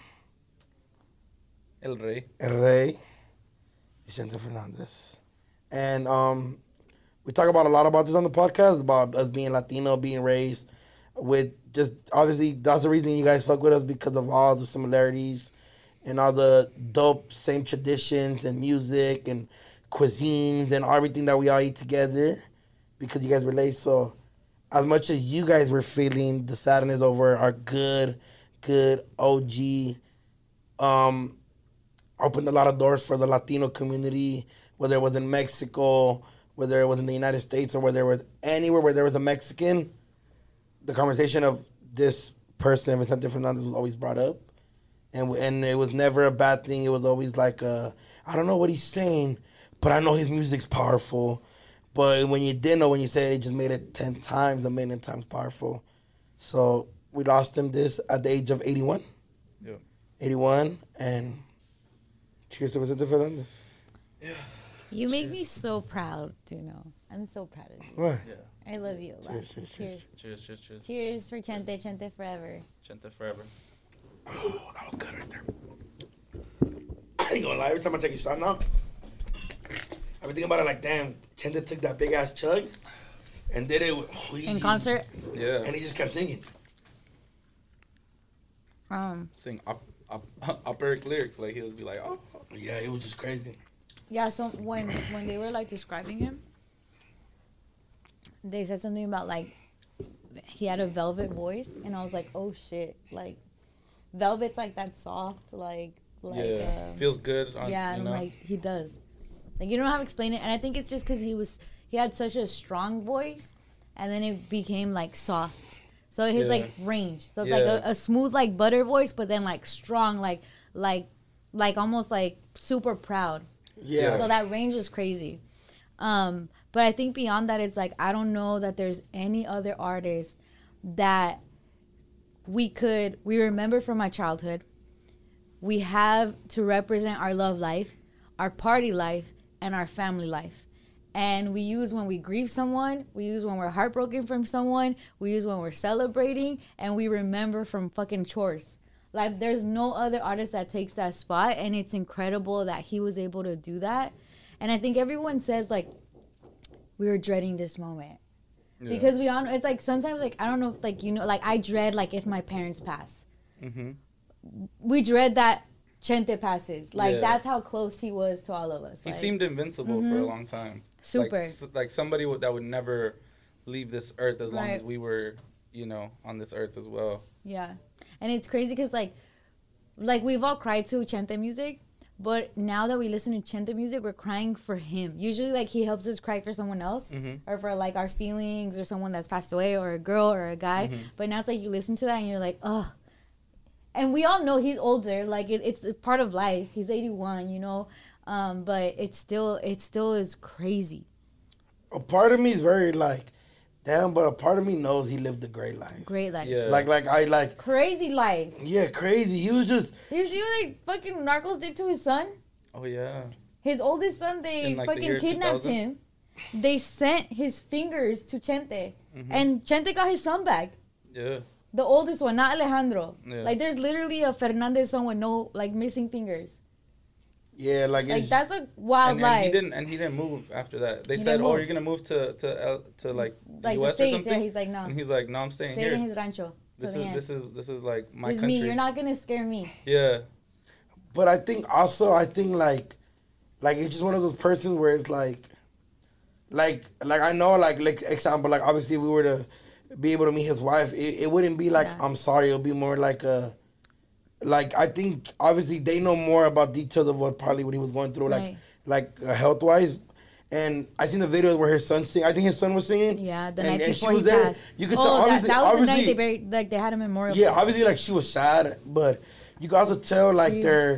El Rey. El Rey, Vicente Fernandez. And um, we talk about a lot about this on the podcast, about us being Latino, being raised with just, obviously, that's the reason you guys fuck with us, because of all the similarities and all the dope same traditions and music and cuisines and everything that we all eat together, because you guys relate. So as much as you guys were feeling the sadness over our good, good O G, um, opened a lot of doors for the Latino community, whether it was in Mexico, whether it was in the United States, or whether it was anywhere where there was a Mexican. The conversation of this person, Vicente Fernandez, was always brought up. And w- and it was never a bad thing. It was always like, uh, I don't know what he's saying, but I know his music's powerful. But when you didn't know, when you said it, it just made it ten times, a million times powerful. So we lost him this at the age of eighty-one. Yeah. eighty-one, and cheers to Vicente Fernandez. You make me so proud to know. I'm so proud of you. What? Yeah. I love you a lot. Cheers, cheers, cheers. Cheers. Cheers, cheers, cheers. Cheers for Chente, Chente forever. Chente forever. Oh, that was good right there. I ain't gonna lie, every time I take a shot now, I've been thinking about it like, damn, Chente took that big ass chug and did it with Ouija, In concert, Yeah. and he just kept singing. um, Sing op- op- operic lyrics. Like, he would be like, oh. Yeah, it was just crazy. yeah. So when when they were like describing him, they said something about like he had a velvet voice, and I was like, oh shit, like velvet's like that soft, like like yeah. um, Feels good. On, yeah, you and know? like he does. Like you don't know how to explain it, and I think it's just because he was he had such a strong voice, and then it became like soft. So his Yeah. like range. So it's like Yeah. a, a smooth like butter voice, but then like strong, like like like almost like super proud. Yeah. So that range was crazy. Um, but I think beyond that, it's like I don't know that there's any other artist that we could we remember from my childhood. We have to represent our love life, our party life, and our family life. And we use when we grieve someone, we use when we're heartbroken from someone, we use when we're celebrating, and we remember from fucking chores. Like, there's no other artist that takes that spot, and it's incredible that he was able to do that. And I think everyone says, like, we were dreading this moment. Yeah. Because we all, it's like, sometimes, like, I don't know if, like, you know, like, I dread, like, if my parents pass. Mm-hmm. We dread that Chente passes. Like, Yeah. that's how close he was to all of us. He like, seemed invincible for a long time. Super. Like, s- like somebody would, that would never leave this earth as long Right. as we were, you know, on this earth as well. Yeah. And it's crazy because, like, like, we've all cried to Chente music, but now that we listen to Chente music, we're crying for him. Usually, like, he helps us cry for someone else Mhm. or for, like, our feelings or someone that's passed away or a girl or a guy. Mhm. But now it's like you listen to that and you're like, oh. And we all know he's older. Like, it, it's a part of life. He's eighty-one, you know. Um, but it's still, it still is crazy. A part of me is very like, damn, but a part of me knows he lived a great life. Great life. Yeah. Like, like I like, Crazy life. yeah, crazy. He was just, You see what like fucking Narcos did to his son? Oh, yeah. His oldest son, they In, like, the fucking year kidnapped two thousand? him. They sent his fingers to Chente. Mhm. And Chente got his son back. Yeah. The oldest one, not Alejandro. Yeah. Like, there's literally a Fernandez son with no, like, missing fingers. yeah, like, Like, it's, that's a wild And, and life. he didn't and he didn't move after that. They He said, didn't "Oh, move. you're gonna move to to L- to like, Like, U the S or States. something." Yeah, he's like, no. And he's like, "No, I'm staying Stayed here. in his rancho. This to the is end. this is this is like my It's country." me. You're not going to scare me. Yeah. but I think also, I think like, like it's just one of those persons where it's like, like, like I know, like, like example, like obviously if we were to be able to meet his wife, it, it wouldn't be like, Yeah. I'm sorry, it'll be more like a, like, I think obviously they know more about details of what probably what he was going through, like, Right. like uh, health wise. And I seen the videos where his son sing. I think his son was singing. Yeah, the and, night and before she was he there. passed. You could oh, tell. that, Obviously, that was the obviously, night they buried, like, they had him memorial. yeah, obviously, like she was sad, but you could also tell like She- their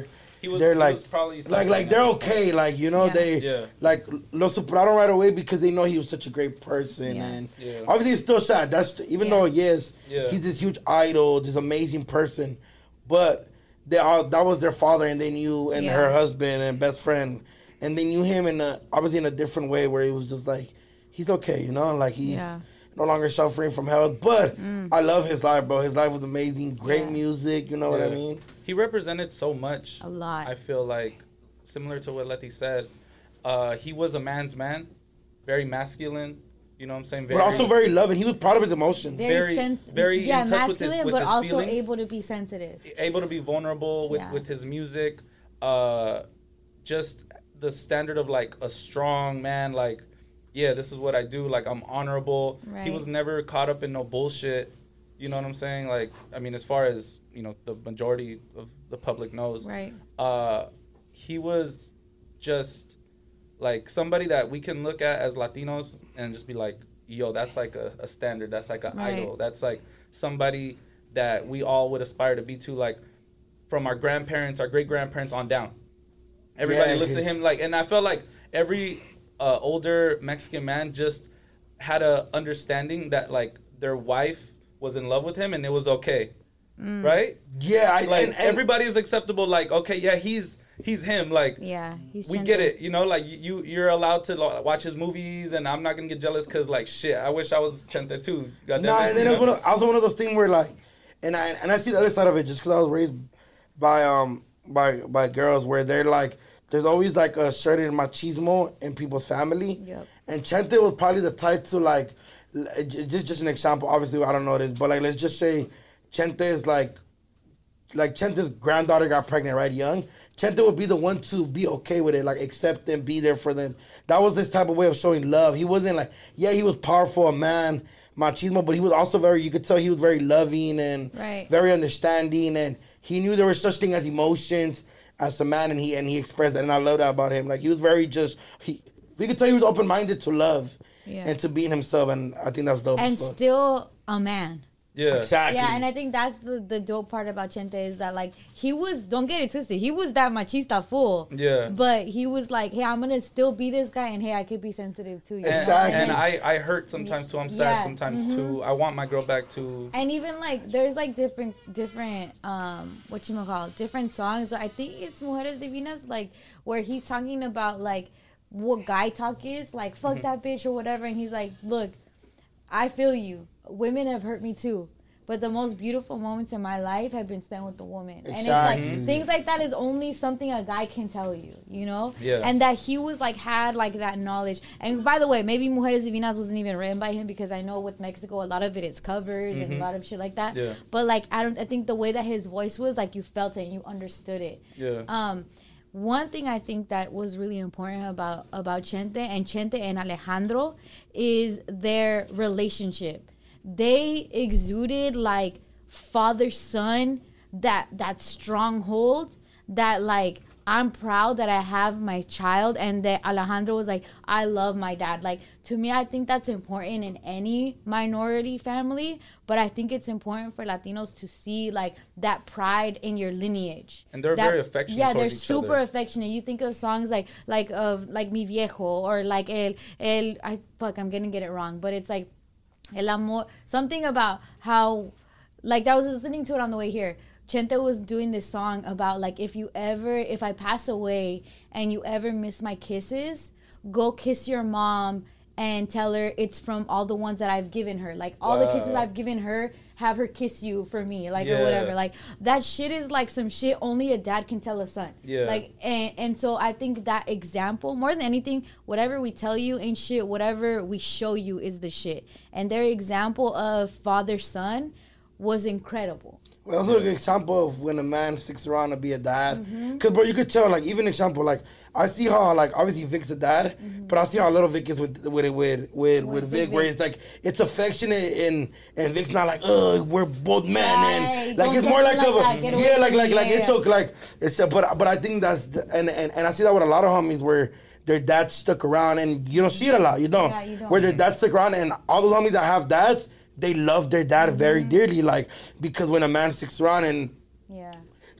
He was, they're he like was probably like something like they're else. okay, like you know Yeah. they Yeah. like lo superaron right away because they know he was such a great person, Yeah. and Yeah. obviously it's still sad. That's even Yeah. though yes, Yeah. he's this huge idol, this amazing person, but they all that was their father, and they knew, and Yeah. her husband and best friend, and they knew him in a obviously in a different way where he was just like he's okay, you know, like he's. Yeah. No longer suffering from health, but I love his life, bro. His life was amazing, great Yeah. music. You know what I Yeah. mean? He represented so much. A lot. I feel like, similar to what Letty said, uh, he was a man's man, very masculine. You know what I'm saying? Very, But also very loving. He was proud of his emotions. Very, very- sens- very yeah, in touch with his- masculine, with but his also feelings. able to be sensitive. able to be vulnerable with, Yeah. with his music. Uh, just the standard of like a strong man, like, yeah, this is what I do. Like, I'm honorable. He Right. was never caught up in no bullshit. You know what I'm saying? Like, I mean, as far as, you know, the majority of the public knows. Right. Uh, he was just like somebody that we can look at as Latinos and just be like, yo, that's like a, a standard. That's like an Right. idol. That's like somebody that we all would aspire to be to, like from our grandparents, our great grandparents on down. Everybody Yeah, looks at 'cause- him like, and I felt like every uh, older Mexican man just had a understanding that like their wife was in love with him and it was okay, right? Yeah, I Like and, and everybody is acceptable. Like, okay, yeah, he's he's him. Like, Yeah. He's we Chente. get it, you know, like you you're allowed to lo- watch his movies, and I'm not gonna get jealous because like shit, I wish I was Chente too. Goddamn Nah, it, and then you it's know? one of, also one of those things where like, and I and I see the other side of it just because I was raised by um by by girls where they're like, there's always like a certain machismo in people's family, Yep. and Chente was probably the type to like, l- j- just just an example. Obviously, I don't know this, but like let's just say Chente is like. Like Chente's granddaughter got pregnant right young. Chente would be the one to be okay with it, like accept them, be there for them. That was this type of way of showing love. He wasn't like, yeah, he was powerful, a man, machismo, but he was also very, you could tell he was very loving and Right. very understanding, and he knew there was such thing as emotions as a man, and he and he expressed that, and I love that about him. Like he was very just, he, you could tell he was open minded to love Yeah. and to being himself, and I think that's dope. And as fuck. still a man. Yeah. Exactly. Yeah, and I think that's the, the dope part about Chente is that like he was, don't get it twisted, he was that machista fool. Yeah. But he was like, hey, I'm gonna still be this guy, and hey, I could be sensitive too. You know? Exactly. And And, I, I hurt sometimes too. I'm sad Yeah, sometimes too. I want my girl back too. and even like there's like different different um what you call different songs. I think it's Mujeres Divinas, like where he's talking about like what guy talk is, like fuck that bitch or whatever, and he's like, look, I feel you. Women have hurt me too. But the most beautiful moments in my life have been spent with the woman. And it's Exactly. like things like that is only something a guy can tell you, you know? Yeah. And that he was like had like that knowledge. And by the way, maybe Mujeres Divinas wasn't even written by him because I know with Mexico a lot of it is covers and a lot of shit like that. Yeah. But like I don't I think the way that his voice was, like you felt it and you understood it. Yeah. Um, one thing I think that was really important about about Chente and Chente and Alejandro is their relationship. They exuded like father son, that that stronghold, that like I'm proud that I have my child, and that Alejandro was like, I love my dad. Like to me, I think that's important in any minority family, but I think it's important for Latinos to see like that pride in your lineage. And they're That- very affectionate Yeah, they're towards each super other. affectionate. You think of songs like like of like Mi Viejo or like El El I fuck I'm gonna get it wrong, but it's like El Amor, something about how like I was listening to it on the way here. Chente was doing this song about like if you ever if I pass away and you ever miss my kisses, go kiss your mom and tell her it's from all the ones that I've given her. Like all the kisses Wow. I've given her, have her kiss you for me, like Yeah. or whatever. Like that shit is like some shit only a dad can tell a son. Yeah. Like and and so I think that example more than anything, whatever we tell you ain't shit. Whatever we show you is the shit. And their example of father son was incredible. Well, also a good example of when a man sticks around to be a dad. Mm-hmm. Cause bro, you could tell like even example like I see how like obviously Vic's a dad, but I see how little Vic is with with with with, with Vic, Big where Vic. it's like it's affectionate and and Vic's not like ugh we're both men and Right. like Don't it's get more me like, like a that. Get away yeah from like like me. like Yeah, it's yeah. okay like it's a, but but I think that's the, and and and I see that with a lot of homies where their dads stuck around and you don't see it a lot you don't, Yeah, you don't. where their dads stuck around and all those homies that have dads they love their dad very Mm-hmm. dearly like because when a man sticks around and Yeah.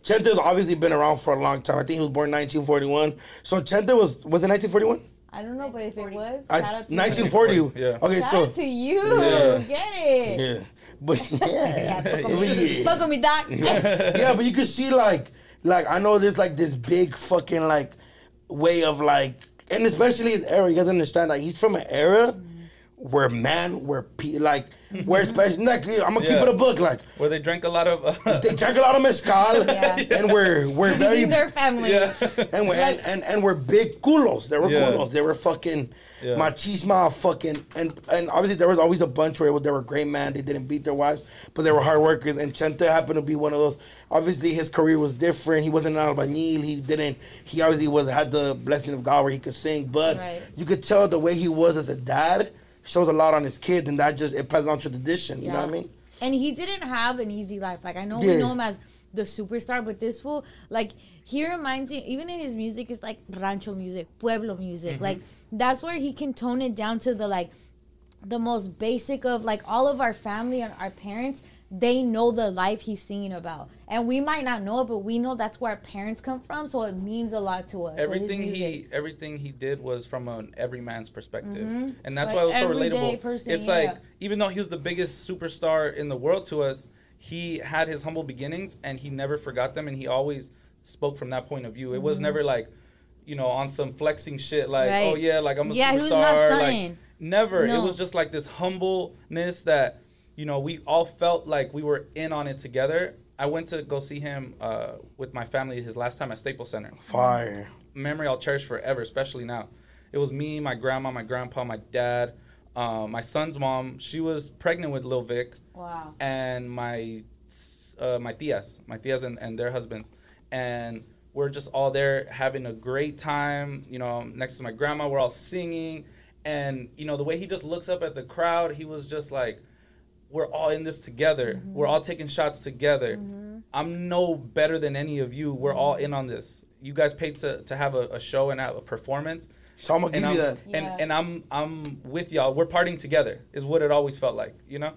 Chente's obviously been around for a long time. I think he was born in nineteen forty-one. So Chente was was it nineteen forty-one? I don't know, but if it was, I- shout out to nineteen you. forty. Yeah. Okay, Shout so out to you. Yeah. Get it. yeah, but yeah, Fuck But yeah. Fuck with me, doc. yeah, but you can see like, like I know there's like this big fucking like way of like, and especially his era. You guys understand? Like he's from an era where man, where pe- like, where especially like I'm gonna keep Yeah. it a book like. Where they drank a lot of. Uh, They drank a lot of mezcal, Yeah. and we're we're very Feeding their family. yeah. and we're and, and and we're big culos. They were Yeah. culos. They were fucking Yeah. machismo, fucking and and obviously there was always a bunch where they were great men. They didn't beat their wives, but they were hard workers. And Chente happened to be one of those. Obviously his career was different. He wasn't an albañil. He didn't. He obviously was had the blessing of God where he could sing, but Right. you could tell the way he was as a dad shows a lot on his kid, and that just it passes on tradition. You know what I Yeah. mean? And he didn't have an easy life. Like I know Yeah. we know him as the superstar, but this fool, like he reminds me. Even in his music, is like rancho music, pueblo music. Like that's where he can tone it down to the like the most basic of like all of our family and our parents. They know the life he's singing about, and we might not know it, but we know that's where our parents come from. So it means a lot to us. with his Everything he music. everything he did was from an every man's perspective, and that's Like why it was so everyday relatable. person, it's yeah. like even though he was the biggest superstar in the world to us, he had his humble beginnings and he never forgot them, and he always spoke from that point of view. It was never like, you know, on some flexing shit like, Right. oh yeah, like I'm a Yeah, he superstar. was not like stunting. never. It No. was just like this humbleness that, you know, we all felt like we were in on it together. I went to go see him uh, with my family his last time at Staples Center. Fire. Memory I'll cherish forever, especially now. It was me, my grandma, my grandpa, my dad, uh, my son's mom. She was pregnant with Lil Vic, Wow. and my uh, my tias, my tias and, and their husbands, and we're just all there having a great time. You know, next to my grandma, we're all singing, and you know the way he just looks up at the crowd, he was just like, we're all in this together. Mm-hmm. We're all taking shots together. I'm no better than any of you. We're all in on this. You guys paid to, to have a, a show and have a performance. So I'm gonna give and you I'm, that. And, Yeah. and I'm I'm with y'all. We're partying together is what it always felt like, you know?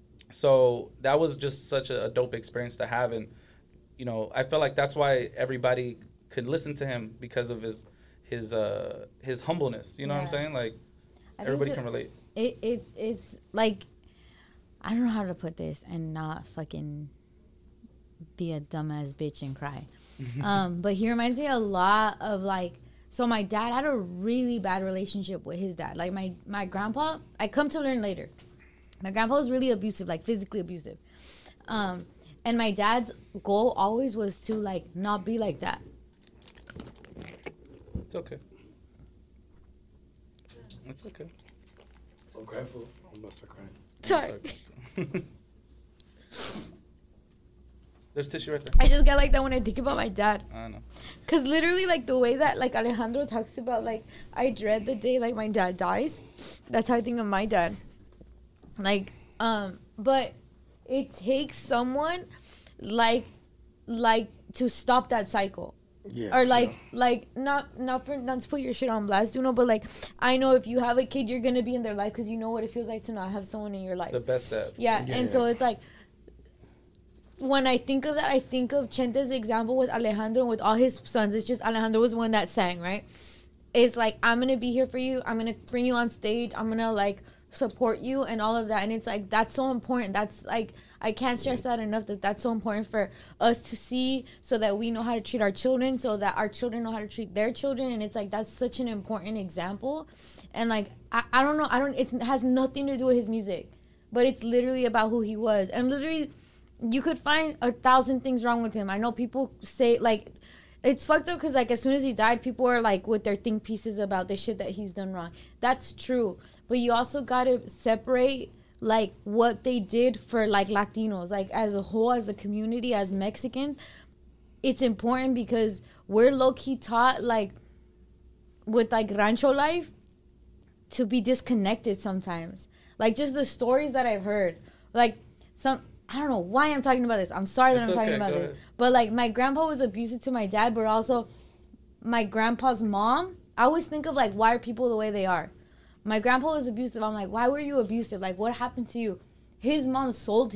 So that was just such a, a dope experience to have. And, you know, I felt like that's why everybody could listen to him because of his his uh his humbleness. You know what I'm Yeah. saying? Like I think everybody so- can relate. It, it's it's like I don't know how to put this and not fucking be a dumbass bitch and cry. um, but he reminds me a lot of like so my dad had a really bad relationship with his dad. Like my my grandpa, I come to learn later. My grandpa was really abusive, like physically abusive. Um, and my dad's goal always was to like not be like that. It's okay. It's okay. I'm grateful. I'm about to start crying. Sorry. There's tissue right there. I just get like that when I think about my dad. I don't know. Cause literally, like the way that like Alejandro talks about, like I dread the day like my dad dies. That's how I think of my dad. Like, um, but it takes someone like, like to stop that cycle. Yeah. Or like, like not not for not to put your shit on blast, you know. But like, I know if you have a kid, you're gonna be in their life because you know what it feels like to not have someone in your life. The best dad. Yeah, Yeah. and so it's like when I think of that, I think of Chente's example with Alejandro and with all his sons. It's just Alejandro was the one that sang, right? It's like I'm gonna be here for you. I'm gonna bring you on stage. I'm gonna like support you and all of that. And it's like that's so important. That's like I can't stress that enough. That that's so important for us to see, so that we know how to treat our children, so that our children know how to treat their children. And it's like that's such an important example. And like I, I don't know. I don't. It's, it has nothing to do with his music, but it's literally about who he was. And literally, you could find a thousand things wrong with him. I know people say like it's fucked up because like as soon as he died, people are like with their think pieces about the shit that he's done wrong. That's true, but you also gotta separate like what they did for like Latinos, like as a whole, as a community, as Mexicans. It's important because we're low-key taught like with like rancho life to be disconnected sometimes. Like just the stories that I've heard, like some I don't know why I'm talking about this. I'm sorry that It's I'm talking okay, about go this. ahead. But like my grandpa was abusive to my dad, but also my grandpa's mom. I always think of like why are people the way they are. My grandpa was abusive. I'm like, why were you abusive? Like what happened to you? His mom sold him.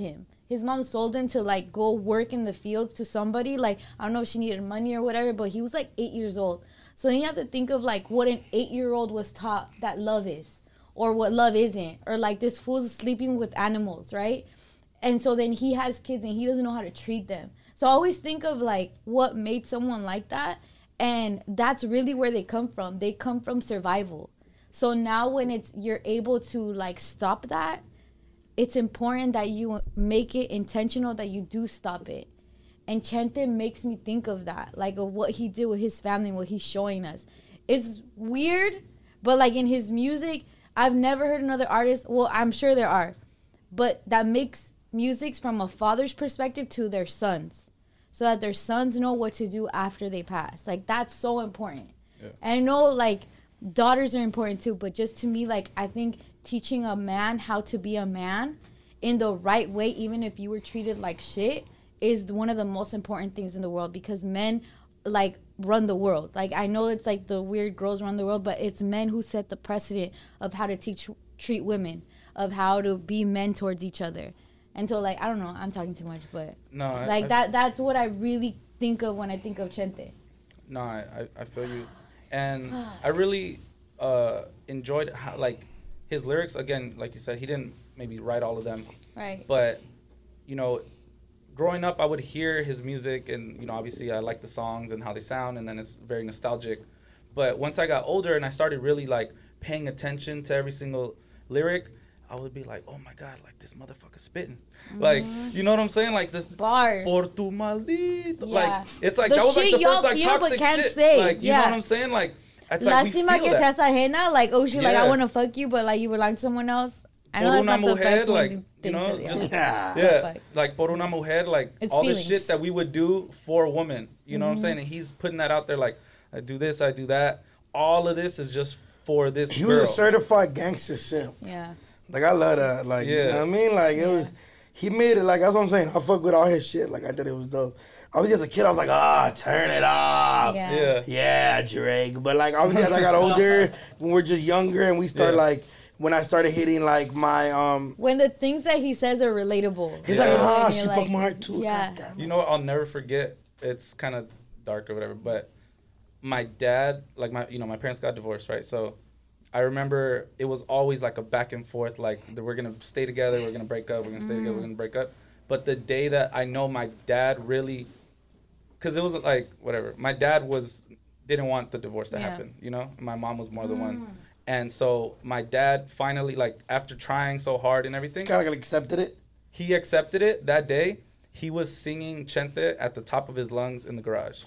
his mom sold him to like go work in the fields to somebody. Like, I don't know if she needed money or whatever, but he was like eight years old. So then you have to think of like what an eight-year-old was taught that love is, or what love isn't, or like this fool's sleeping with animals, right? And so then he has kids and he doesn't know how to treat them. So I always think of like what made someone like that, and that's really where they come from. They come from survival. So now when it's you're able to like stop that, it's important that you make it intentional, that you do stop it. And Chente makes me think of that, like of what he did with his family and what he's showing us. It's weird, but like in his music, I've never heard another artist, well, I'm sure there are, but that makes music from a father's perspective to their sons, so that their sons know what to do after they pass. Like, that's so important. Yeah. And I know, like, daughters are important too, but just to me, like, I think teaching a man how to be a man in the right way, even if you were treated like shit, is one of the most important things in the world, because men like run the world. Like, I know it's like the weird girls run the world, but it's men who set the precedent of how to teach treat women, of how to be men towards each other. And so, like, I don't know, I'm talking too much, but no, like I, that that's what I really think of when I think of Chente. No, I, I feel you. And I really uh, enjoyed how, like, his lyrics, again, like you said, he didn't maybe write all of them. Right. But, you know, growing up, I would hear his music, and, you know, obviously I like the songs and how they sound, and then it's very nostalgic. But once I got older and I started really, like, paying attention to every single lyric, I would be like, oh my God, like, this motherfucker's spitting. Mm-hmm. Like, you know what I'm saying? Like, this bars. Por tu maldito. Yeah. Like, it's like, the that was like the first, like, feel, toxic can't shit. Say. Like, you yeah. know what I'm saying? Like, it's like, we feel Lástima que that. seas ajena, like, oh shit, Yeah. like, I want to fuck you, but like, you belong to someone else. I know Por that's una not the mujer, best like, one you thing know, to, just, yeah. yeah, like, por una mujer, like, It's all feelings. the shit that we would do for a woman, you know mm-hmm. what I'm saying? And he's putting that out there, like, I do this, I do that. All of this is just for this He girl. was a certified gangster simp. Yeah. Like, I love that. Like, Yeah. you know what I mean? Like, it Yeah. was, he made it, like, that's what I'm saying. I fuck with all his shit. Like, I thought it was dope. I was just a kid, I was like, ah, turn it off. Yeah. Yeah. Yeah, Drake. But, like, obviously, as I got older, when we're just younger and we start, Yeah. like, when I started hitting, like, my, um, When the things that he says are relatable. he's Yeah. like, When ah, you're she like- broke my heart too. Yeah. Goddamn. You know what I'll never forget? It's kind of dark or whatever, but my dad, like, my, you know, my parents got divorced, right? So I remember it was always like a back and forth, like, we're going to stay together, we're going to break up, we're going to stay Mm. together, we're going to break up. But the day that I know my dad really, because it was like, whatever, my dad was, didn't want the divorce to Yeah. happen, you know? My mom was more the Mm. one. And so my dad finally, like, after trying so hard and everything, Kind of like accepted it. he accepted it that day. He was singing Chente at the top of his lungs in the garage.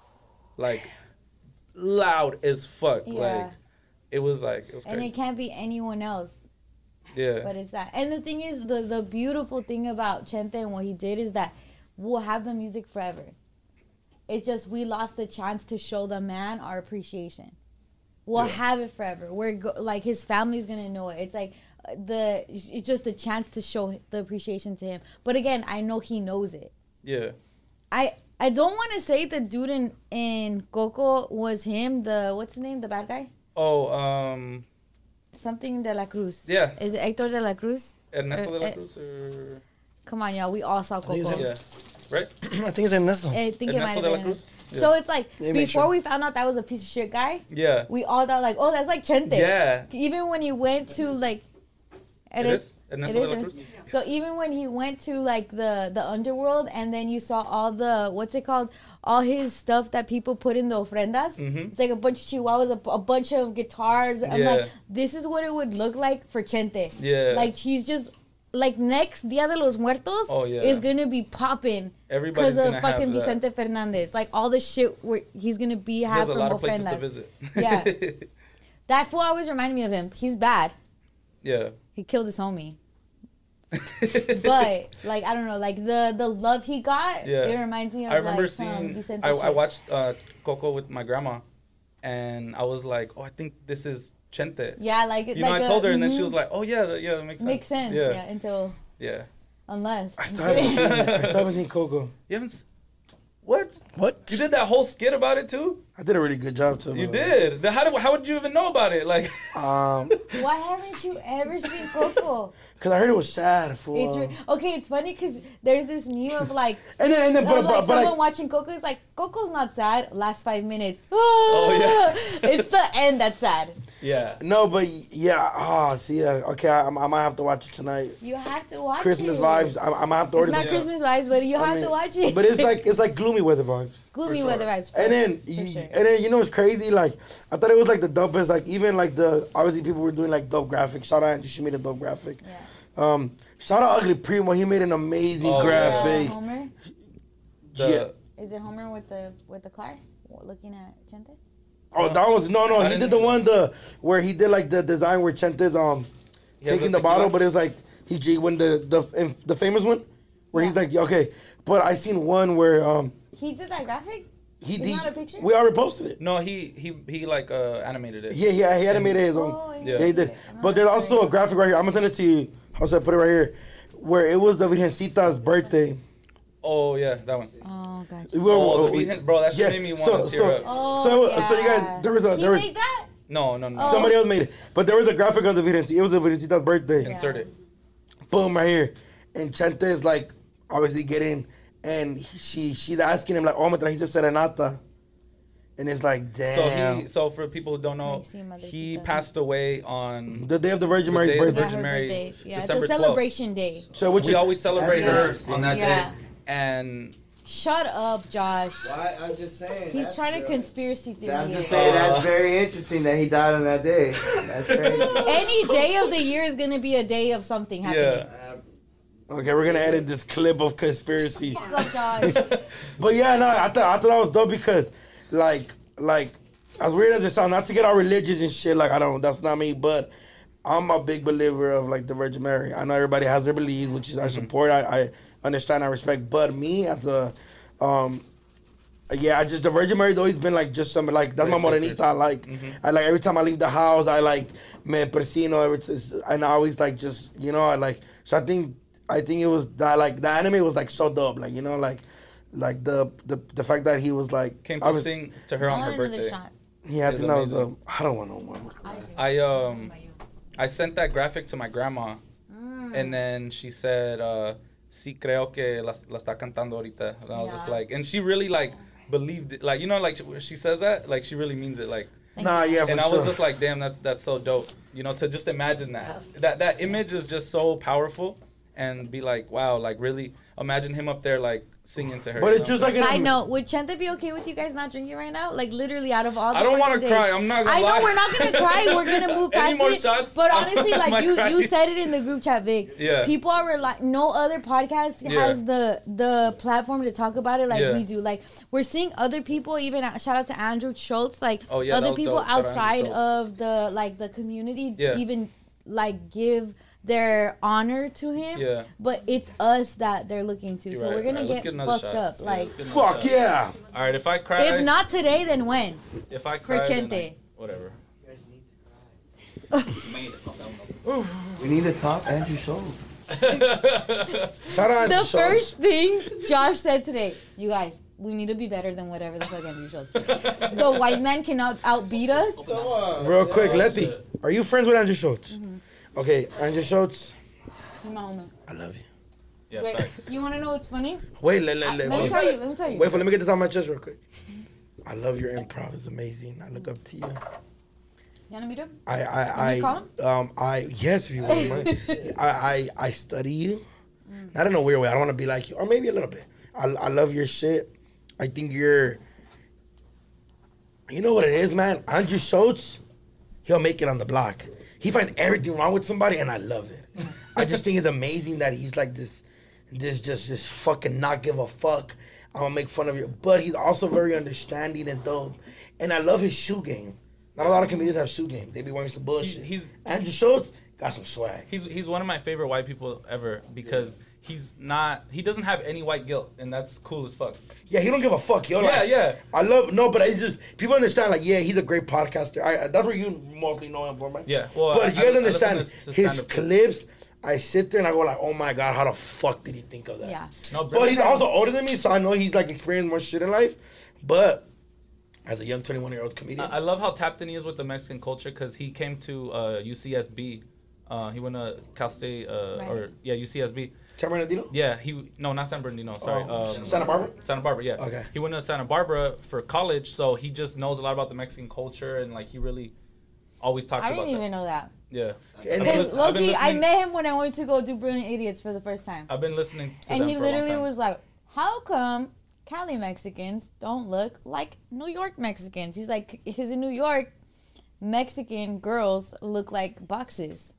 Like, loud as fuck. Yeah. Like, it was like, it was And crazy. it can't be anyone else. Yeah. But it's that. And the thing is, the, the beautiful thing about Chente and what he did is that we'll have the music forever. It's just we lost the chance to show the man our appreciation. We'll Yeah. have it forever. We're go- like, his family's gonna know it. It's like uh, the it's just a chance to show the appreciation to him. But again, I know he knows it. Yeah. I I don't want to say the dude in in Coco was him. The what's his name? The bad guy. Oh, um, Something de la Cruz. Yeah. Is it Hector de la Cruz? Ernesto Uh, de la uh, Cruz or... Come on, y'all. We all saw think Coco. it's Yeah. Right? I think it's Ernesto. I think it might Ernesto have de la been. Cruz? Cruz. So it's like They make before sure. we found out that was a piece of shit guy, Yeah. we all thought like, oh, that's like Chente. Yeah. Even when he went to like, It is? Ernesto it de la is. Cruz? So even when he went to like the the underworld, and then you saw all the what's it called, all his stuff that people put in the ofrendas. Mhm. It's like a bunch of chihuahuas, a, a bunch of guitars. I'm Yeah. like, this is what it would look like for Chente. Yeah. Like he's just. Like next Dia de los Muertos Oh, yeah. is gonna be popping Everybody's because of gonna have fucking that. Vicente Fernandez. Like all the shit where he's gonna be He has have a from lot of places to ofrendas. visit. Yeah. That fool always reminded me of him. He's bad. Yeah. He killed his homie. But like I don't know, like the the love he got, Yeah. it reminds me of I remember like some seeing, Vicente I, shit. I watched uh, Coco with my grandma, and I was like, oh, I think this is Chente. Yeah, like You know, like I a- told her, and then she mhm. was like, oh, yeah, that, yeah, that makes sense. makes sense. Yeah. Yeah, until Yeah. unless I still haven't seen, I still haven't seen Coco. You haven't... s- What? What? You did that whole skit about it too? I did a really good job too. You by the way. did. Then How did, how would you even know about it? Like, Um, Why haven't you ever seen Coco? cause I heard it was sad. For It's re- okay. It's funny because there's this meme of like, and then, and then, but, of, but, like but someone like, watching Coco. It's like Coco's not sad. Last five minutes. Oh, yeah. It's the end that's sad. yeah. no, but yeah. Oh, see, yeah. Okay, I, I might have to watch it tonight. You have to watch Christmas it. vibes. I, I might have to It's order. not some- Christmas vibes, but you I have mean, to watch it. But it's like it's like gloomy weather vibes. gloomy sure. weather vibes. And then, for you, sure. and then you know what's crazy? Like I thought it was like the dopest. Like even like the obviously people were doing like dope graphics. Shout out Angie, she made a dope graphic. Yeah. Um, shout out Ugly Primo, he made an amazing Oh, yeah. graphic. Uh, Homer. The, Yeah. Is it Homer with the with the car looking at Chente? Oh, that was no, no. I He didn't did the see one the where he did like the design where Chente's um He has taking the the bottle, tequila? but it was like he G when the the the famous one where he's Yeah. like okay. But I seen one where um He did that graphic. he It's did. not a picture? We already posted it. no, he he he like uh animated it. Yeah, yeah, he animated his own. Oh, Yeah. Yeah, he did. But there's also a graphic right here. I'm gonna send it to you. How should I put it right here? Where it was the Virgencita's birthday. Oh yeah, that one. Oh, gotcha. We were- Oh, the we- Virgen- bro, that shit made me want so, to tear so, up. Oh, so, yeah. so you guys, there was a He there was made that? No, no, no. Oh. somebody else made it, but there was a graphic of the Virgencita. It was the Virgencita's birthday. Insert it. Boom, right here, and Chente is like obviously getting, and he, she she's asking him like, "Oh, me trajiste serenata," and it's like, So damn. he, so for people who don't know, Like, see Mother he Sita. passed away on. the day of the Virgin The Mary's day of the birthday. Yeah, Virgin her Mary, birthday. Yeah, December it's a twelfth. celebration day. So what We you? always celebrate That's her interesting. on that Yeah. day, and Shut up, Josh. Why? I'm just saying. He's that's trying to very- conspiracy theory. I'm it. just saying Uh, that's very interesting that he died on that day. That's crazy. Any day of the year is gonna be a day of something happening. yeah. Okay, we're gonna edit this clip of conspiracy. Fuck up, Josh. But yeah, no, I thought I thought that was dope because, like, like as weird as it sounds, not to get all religious and shit. Like I don't, that's not me. But I'm a big believer of like the Virgin Mary. I know everybody has their beliefs, which is I support. I, I understand, I respect. But me as a, um, yeah, I just the Virgin Mary's always been like just something like that's my Very morenita. sacred. I like, I like every time I leave the house, I like me persino. Every t- and I always like just you know I like. So I think I think it was that like the anime was like so dope. Like you know like. Like the, the the fact that he was like Came I to was, sing to her I on want her another birthday. shot. yeah, I It's think that was amazing. um, I don't want no one. I do. I um I sent that graphic to my grandma, Mm. and then she said, uh, "Sí creo que la, la está cantando ahorita." And I was just Yeah. like, and she really like believed it, like you know, like she, she says that, like she really means it, like. Thank Nah, you. yeah, for And I sure. was just like, damn, that's that's so dope. You know, to just imagine that. That that image is just so powerful, and be like, wow, like really imagine him up there like singing to her. But you it's know? just like an, Side note, would Chente be okay with you guys not drinking right now? Like literally out of all the I don't want want to cry. I'm not gonna I know lie. we're not gonna cry. We're gonna move Any past more it. shots? But I honestly, like might you, cry. you said it in the group chat, Vic. Yeah. People are rely- no other podcast Yeah. has the the platform to talk about it like Yeah. we do. Like we're seeing other people. Even uh, shout out to Andrew Schultz. Like Oh, yeah, that other was people dope. Shout out Andrew outside Schultz. of the like the community Yeah. even like give their honor to him. Yeah. But it's us that they're looking to. You're so right, we're gonna right. Let's get, get another fucked shot. up. Yeah, Like let's get another fuck shot. yeah. All right, if I cry, if not today, then when? if I for cry, then Chente. I- whatever. We need to talk Andrew Schultz. Shout out The to Schultz. first thing Josh said today, you guys, we need to be better than whatever the fuck Andrew Schultz said. The white man cannot outbeat us. Real quick, Letty, are you friends with Andrew Schultz? Okay, Andrew Schultz, No, I love you. Yeah, Wait, facts. you want to know what's funny? Wait, let, let, let, Let me wait, tell you. Let me tell you. wait for let me get this on my chest real quick. I love your improv. It's amazing. I look up to you. You want to meet him? I I you call I um I yes if you want mind. I, I I study you. Not in a weird way. I don't want to be like you, or maybe a little bit. I I love your shit. I think you're. You know what it is, man. Andrew Schultz, he'll make it on the block. He finds everything wrong with somebody, and I love it. I just think it's amazing that he's like this, this just this fucking not give a fuck. I'm gonna make fun of you, but he's also very understanding and dope. And I love his shoe game. Not a lot of comedians have shoe game. They be wearing some bullshit. He's- Andrew Schultz got some swag. He's he's one of my favorite white people ever because he's not he doesn't have any white guilt, and that's cool as fuck. Yeah, he don't give a fuck, yo. Yeah, Like, yeah. I love no, but it's just people understand. Like, yeah, he's a great podcaster. I, that's where you mostly know him from, right? Yeah, well, but I- you guys I- I understand listen to his stand-up too. clips I sit there and I go like, oh my god, how the fuck did he think of that? Yeah. No, But he's also older than me, so I know he's like experienced more shit in life. But as a young twenty-one year old comedian, I I love how tapped in he is with the Mexican culture because he came to uh, U C S B. Uh, he went to Cal State, uh, Right. or yeah, U C S B. San Bernardino. Yeah, he no, not San Bernardino. Sorry, Oh, um, Santa Barbara? Santa Barbara, yeah. Okay. He went to Santa Barbara for college, so he just knows a lot about the Mexican culture and like he really always talks I about didn't that. even know that. Yeah. And I've then- been lis- I've been Loki, I listening- met him when I went to go do Brilliant Idiots for the first time. I've been listening to And them he for a long literally time. was like, how come Cali Mexicans don't look like New York Mexicans? He's like, because in New York, Mexican girls look like boxes.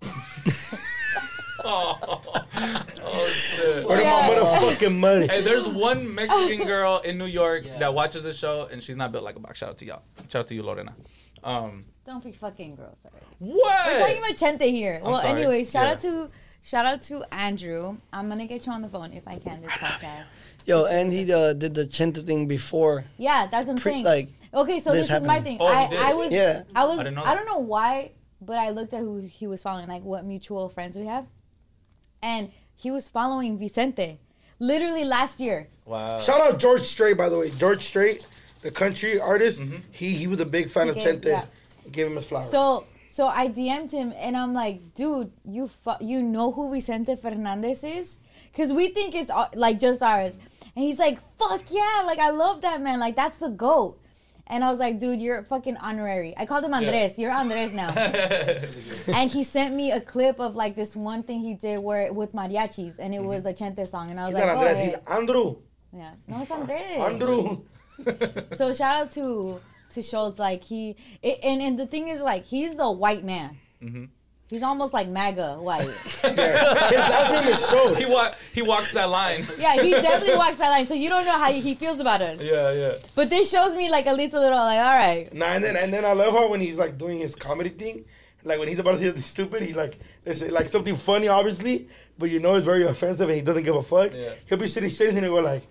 oh, oh shit. Where Yeah. my motherfucking money? Hey, there's one Mexican girl in New York that watches this show, and she's not built like a box. Shout out to y'all. Shout out to you, Lorena. Um, Don't be fucking gross already. what? We're talking about Chente here. I'm well, sorry. anyways, shout Yeah. out to shout out to Andrew. I'm gonna get you on the phone if I can this podcast. Yo, and he uh, did the Chenta thing before. Yeah, that's what I'm Pre- saying. like, okay, so this this, is my happened. thing. Oh, he I, did? I was Yeah. I was I didn't know I that. don't know why, but I looked at who he was following, like what mutual friends we have. And he was following Vicente. Literally last year. Wow. Shout out George Strait, by the way. George Strait, the country artist, Mm-hmm. he he was a big fan of Okay, Chente. yeah. Give him his flowers. So so I D M'd him and I'm like, dude, you fu- you know who Vicente Fernandez is? Because we think it's uh, like just ours. And he's like, fuck yeah, like I love that man. Like that's the GOAT. And I was like, dude, you're fucking honorary. I called him Andres. You're Andres now. And he sent me a clip of like this one thing he did where with mariachis, and it was a Chente song. And I was he's like, not go Andres, he's ahead. Andrew. Yeah, no, it's Andres. Andrew. So shout out to to Schultz. Like he, it, and and the thing is, like he's the white man. Mm-hmm. He's almost like MAGA white. Yeah. His last name is Schultz. He wa- he walks that line. Yeah, he definitely walks that line. So you don't know how he feels about us. Yeah, yeah. But this shows me like at least a little like, all right. Nah, and then and then I love how when he's like doing his comedy thing, like when he's about to say something stupid, he like they say like something funny, obviously, but you know it's very offensive, and he doesn't give a fuck. Yeah. He'll be sitting straight and he'll go like,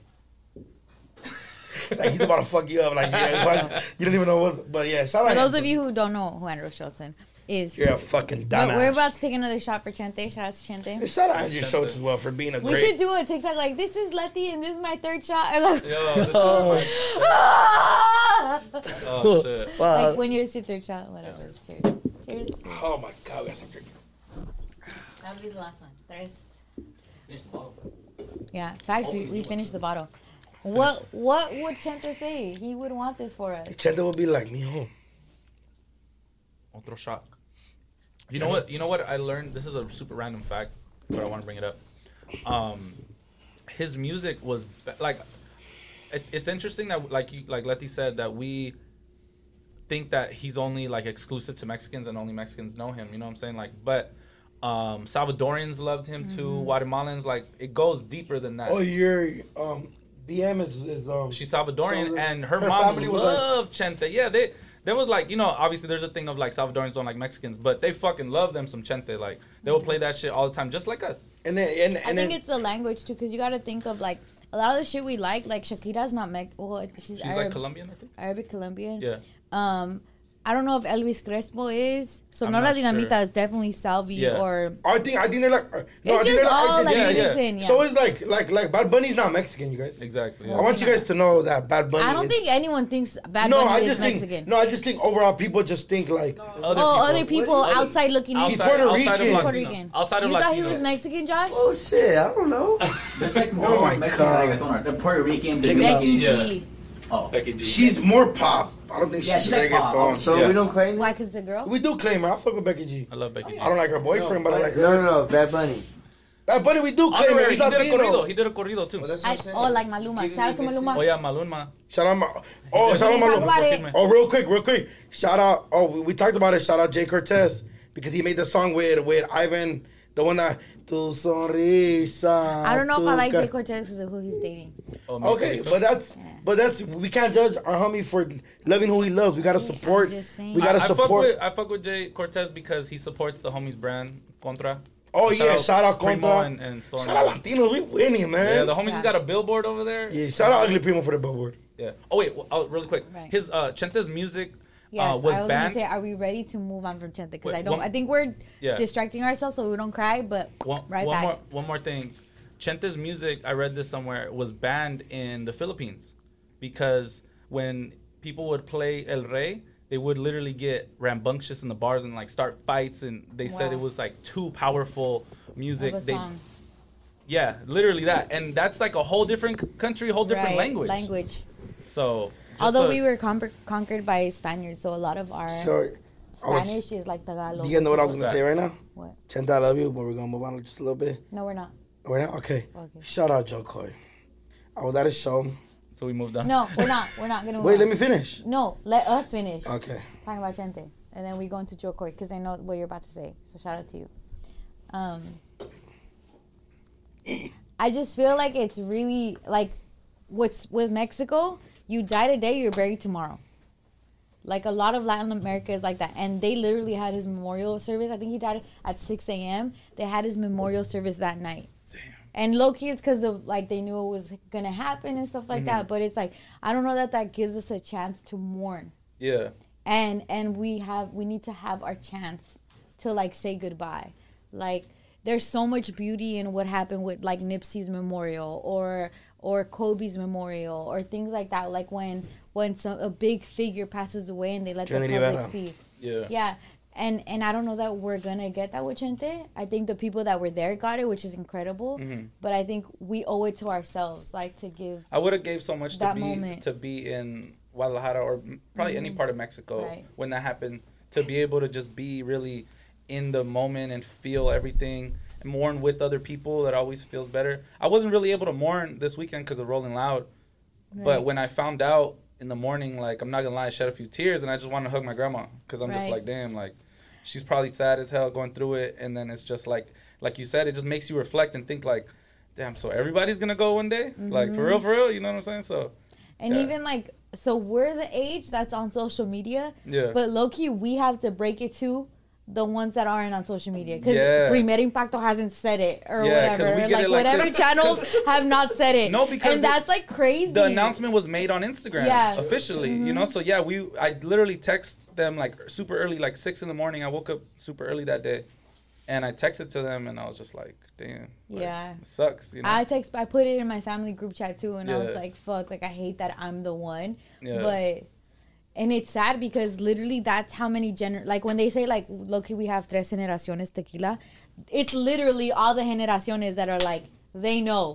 like he's about to fuck you up, like yeah, but you don't even know what. But yeah, shout out. For those him. of you who don't know who Andrew Schultz is, You're a fucking but dumbass. we're about to take another shot for Chente. Shout out to Chente. And shout out Andrew Schultz as well for being a We great. should do a TikTok like this is Letty and this is my third shot. Or like, Yo, this is Oh. ah! oh shit. Wow. Like when it's your third shot, whatever. Cheers. Cheers. Cheers. Oh my god, we got some drinking. That'll be the last one. There's. Finish the bottle. Yeah, facts. We, we finished the bottle. What what would Chente say? He would want this for us. Chente will be like, mijo. Otro shot. You know what? You know what I learned? This is a super random fact, but I want to bring it up. Um, his music was be- like, it, it's interesting that like you like Letty said that we think that he's only like exclusive to Mexicans and only Mexicans know him. You know what I'm saying? Like, but um, Salvadorians loved him too. Guatemalans, like it goes deeper than that. Oh, your um, B M is is um. She's Salvadorian, so and her, her mom family was like- loved Chente. Yeah, they there was like, you know, obviously there's a thing of like Salvadorians don't like Mexicans, but they fucking love them some Chente. Like they will play that shit all the time, just like us. And then and, and I think then, it's the language too, because you got to think of like a lot of the shit we like. Like Shakira's not Mex. Well, she's, She's Arab, like Colombian, I think. Arabic Colombian. Yeah. Um, I don't know if Elvis Crespo is. I'm Sonora not Dinamita sure. is definitely Salvi Yeah. or. I think I think they're like uh, no, I It's think just they're like all like Argentinian. Yeah, yeah. mixing. Yeah. So it's like like like Bad Bunny's not Mexican, you guys. Exactly. I Yeah. want you guys to know that Bad Bunny. I don't is, think anyone thinks Bad No, Bunny I is just Mexican. think no, I just think overall people just think like Other Oh, other people What is- outside looking in. He's Puerto outside Rican. of Puerto Latino. Rican. Outside of You thought Latino. he was Mexican, Josh? Oh shit, I don't know. There's like Oh more my Mexican God. reggaeton. The Puerto Rican, Becky Dominican. Yeah. G. Oh, Becky G. she's more pop. I don't think Yeah, she's she's like pop. reggaeton. So Yeah. we don't claim Why? it? Cause the girl. We do claim her. I fuck with Becky G. I love Becky G. I don't like her boyfriend, but I like her. No, no, no, Bad Bunny. Bad Bunny, we do claim her. Honorary, He's he did a Latino. corrido. He did a corrido too. that's I, oh, like Maluma. Shout out to Maluma. Oh yeah, Maluma. Shout out, Ma- oh shout out, Talk about Maluma. it. Oh, real quick, real quick. Shout out. Oh, we, we talked about it. Shout out Jay Cortez because he made the song with with Ivan, the one that Tu sonrisa. I don't know if tu I like ca- Jay Cortez because of who he's dating. Oh, Okay, but that's but that's we can't judge our homie for loving who he loves. We gotta support. I'm just saying. We gotta I, I fuck support. with I fuck with Jay Cortez because he supports the homies brand Contra. Oh yeah, shout out Primo Contra. and, and Storm. Shout out Latinos, we winning, man. Yeah, the homies Yeah. got a billboard over there. Yeah, shout out Ugly Primo for the billboard. Yeah. Oh wait, well, oh, really quick. Right. His uh Chente's music, Yes, uh, was I was banned. gonna say, are we ready to move on from Chente? Because Wait, I don't. one- I think we're Yeah. distracting ourselves so we don't cry. But One, right one back. more one more thing. Chente's music, I read this somewhere, was banned in the Philippines because when people would play El Rey, they would literally get rambunctious in the bars and like start fights, and they said Wow. it was like too powerful music. Of a They, song. yeah, literally that, and that's like a whole different c- country, whole different Right, language. Language. So, just Although so- we were conquer- conquered by Spaniards, so a lot of our So, Spanish is like Tagalog. do you know what I was which gonna is- say right now? What? Chenta, I love you, but we're gonna move on just a little bit. No, we're not. We're not okay. Okay. Shout out Joe Coy. I was at a show. So we moved on. No, we're not. We're not gonna. Move Wait, on. let me finish. No, let us finish. Okay. Talking about Chente, and then we go into Joe Coy because I know what you're about to say. So shout out to you. Um, I just feel like it's really like what's with Mexico. You die today, you're buried tomorrow. Like a lot of Latin America is like that, and they literally had his memorial service. I think he died at six a.m. They had his memorial service that night. Damn. And low key, it's because of like they knew it was gonna happen and stuff like Mhm. that. But it's like I don't know that that gives us a chance to mourn. Yeah. And and we have we need to have our chance to like say goodbye. Like there's so much beauty in what happened with like Nipsey's memorial or or Kobe's memorial or things like that. Like when when some a big figure passes away and they let Trinity the public Vera. see. Yeah. Yeah. And and I don't know that we're gonna get that with Chente. I think the people that were there got it, which is incredible. Mhm. But I think we owe it to ourselves, like to give I would have gave so much to that be moment. to be in Guadalajara or m- probably any Mhm. part of Mexico Right. when that happened, to be able to just be really in the moment and feel everything and mourn with other people. That always feels better. I wasn't really able to mourn this weekend because of Rolling Loud, Right. but when I found out in the morning, like I'm not gonna lie, I shed a few tears and I just want to hug my grandma because I'm just Right. like, damn, like she's probably sad as hell going through it, and then it's just like like you said, it just makes you reflect and think like, damn, so everybody's gonna go one day, like for Mhm. real, for real, you know what I'm saying? So. And Yeah. even like, so we're the age that's on social media. Yeah. But low key, we have to break it to the ones that aren't on social media. Because Yeah. Primer Impacto hasn't said it or Yeah, 'cause whatever. we get Like, it like whatever this. channels have not said it. No, because And the- that's like crazy. The announcement was made on Instagram Yeah. officially, you know? So yeah, we I literally text them like super early, like six in the morning. I woke up super early that day and I texted to them and I was just like, damn. like, Yeah. It sucks, you know? I text, I put it in my family group chat too. And I was Yeah. like, fuck, like I hate that I'm the one. Yeah. But, and it's sad because literally that's how many gener, like when they say like, look, we have tres generaciones tequila, it's literally all the generaciones that are like, they know.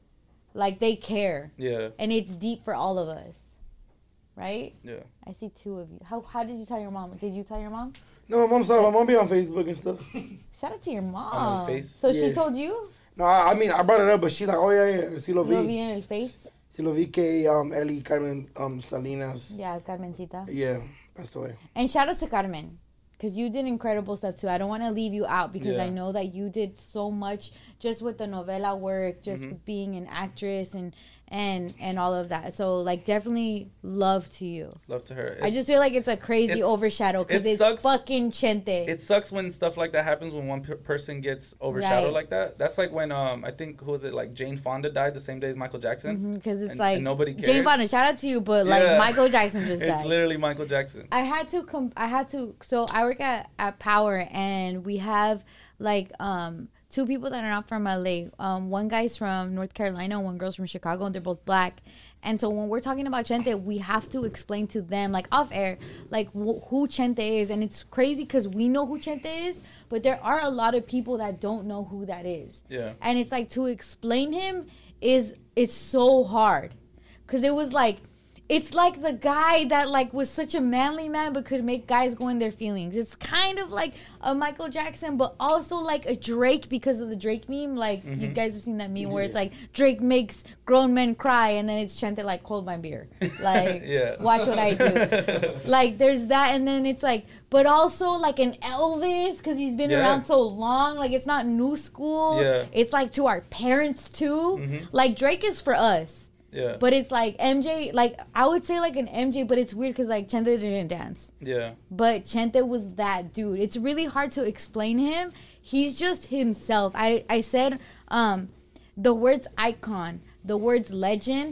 Like they care. Yeah. And it's deep for all of us. Right? Yeah. I see two of you. How how did you tell your mom? Did you tell your mom? No, my mom saw. My mom be on Facebook and stuff. Shout out to your mom. On her face? So she Yeah. told you? No, I, I mean I brought it up, but she's like, oh yeah, yeah, si lo Lo vi vi. en el face. Si lo vi que um, Ellie Carmen um, Salinas. Yeah, Carmencita. Yeah, passed away. And shout out to Carmen. Because you did incredible stuff too. I don't want to leave you out because Yeah. I know that you did so much just with the novela work, just Mhm. with being an actress and and and all of that. So like definitely love to you. Love to her. I just feel like it's a crazy it's- overshadow because it it's sucks. fucking Chente. It sucks when stuff like that happens when one per- person gets overshadowed Right. like that. That's like when um I think who was it like Jane Fonda died the same day as Michael Jackson. Because it's and, like and nobody cared. Jane Fonda, shout out to you, but like Yeah. Michael Jackson just It's died. literally Michael Jackson. I had to com- I had to so I work at, at Power and we have like um two people that are not from L A. Um one guy's from North Carolina, one girl's from Chicago, and they're both black. And so when we're talking about Chente, we have to explain to them like off air like wh- who Chente is, and it's crazy cuz we know who Chente is, but there are a lot of people that don't know who that is. Yeah. And it's like to explain him is it's so hard. Cuz it was like it's like the guy that like was such a manly man but could make guys go in their feelings. It's kind of like a Michael Jackson but also like a Drake because of the Drake meme. Like you Mhm. guys have seen that meme where it's like Drake makes grown men cry and then it's Chente like hold my beer. Like Yeah. watch what I do. Like there's that and then it's like but also like an Elvis because he's been Yeah. around so long. Like it's not new school. Yeah. It's like to our parents too. Mhm. Like Drake is for us. Yeah. But it's like M J, like I would say like an M J, but it's weird because like Chente didn't dance. Yeah. But Chente was that dude. It's really hard to explain him. He's just himself. I, I said um, the words icon, the words legend,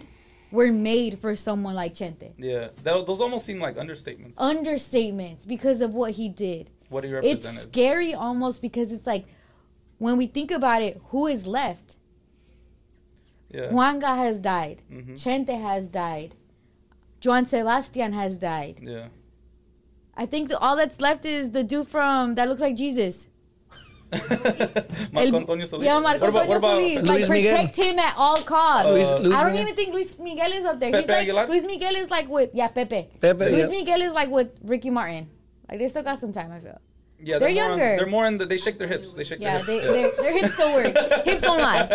were made for someone like Chente. Yeah, that, those almost seem like understatements. Understatements because of what he did. What he It's represented. scary almost because it's like, when we think about it, who is left? Yeah. Juanga has died. Mhm. Chente has died. Juan Sebastian has died. Yeah. I think the, all that's left is the dude from that looks like Jesus. Marco Antonio Solis. Yeah, Marco What about, what Antonio about Solis. Like, Luis Miguel? protect him at all costs. Luis- Luis I don't Miguel? even think Luis Miguel is up there. Pepe He's like, Aguilar? Luis Miguel is like with, yeah, Pepe. Pepe, Luis yeah. Miguel is like with Ricky Martin. Like, they still got some time, I feel. Yeah, They're more on- younger. they're more in the. They shake their hips. They shake Yeah, their they, hips. their, their hips don't work. Hips don't lie.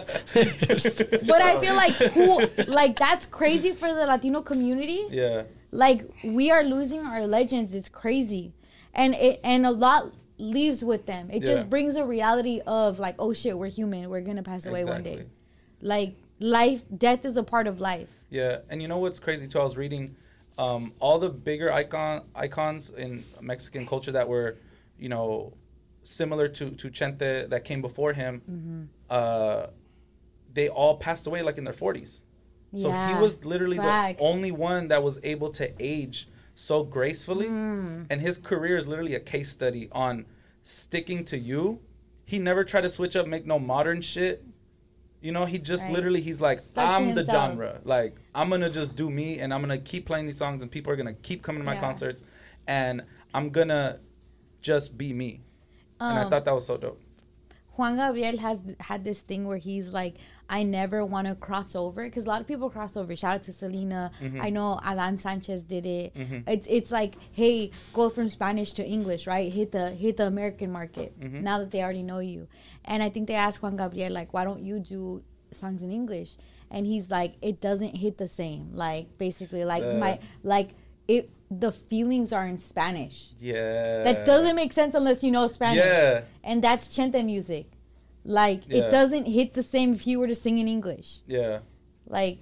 But I feel like who, like, that's crazy for the Latino community. Yeah. Like, we are losing our legends. It's crazy. And it and a lot leaves with them. It Yeah. just brings a reality of, like, oh, shit, we're human. We're going to pass away one day. Exactly. Like, life, death is a part of life. Yeah, and you know what's crazy too? I was reading um, all the bigger icon icons in Mexican culture that were, you know, similar to to Chente that came before him. Mm-hmm. Uh, they all passed away like in their forties. So Yeah, he was literally facts. the only one that was able to age so gracefully, Mm. and his career is literally a case study on sticking to you. He never tried to switch up, make no modern shit. You know, he just Right. literally, he's like, Stuck to I'm the himself. genre. Like, I'm going to just do me, and I'm going to keep playing these songs, and people are going to keep coming to my Yeah. concerts, and I'm going to just be me. and I Um, thought that was so dope. Juan Gabriel has had this thing where he's like, I never want to cross over, because a lot of people cross over. Shout out to Selena. Mhm. I know Alan Sanchez did it. Mhm. It's it's like, hey, go from Spanish to English, right? Hit the hit the American market Mhm. now that they already know you. And I think they asked Juan Gabriel, like, why don't you do songs in English? And he's like, it doesn't hit the same. Like, basically, like Uh. my like it. The feelings are in Spanish. Yeah. That doesn't make sense unless you know Spanish. Yeah. And that's Chente music. Like, Yeah. it doesn't hit the same if you were to sing in English. Yeah. Like,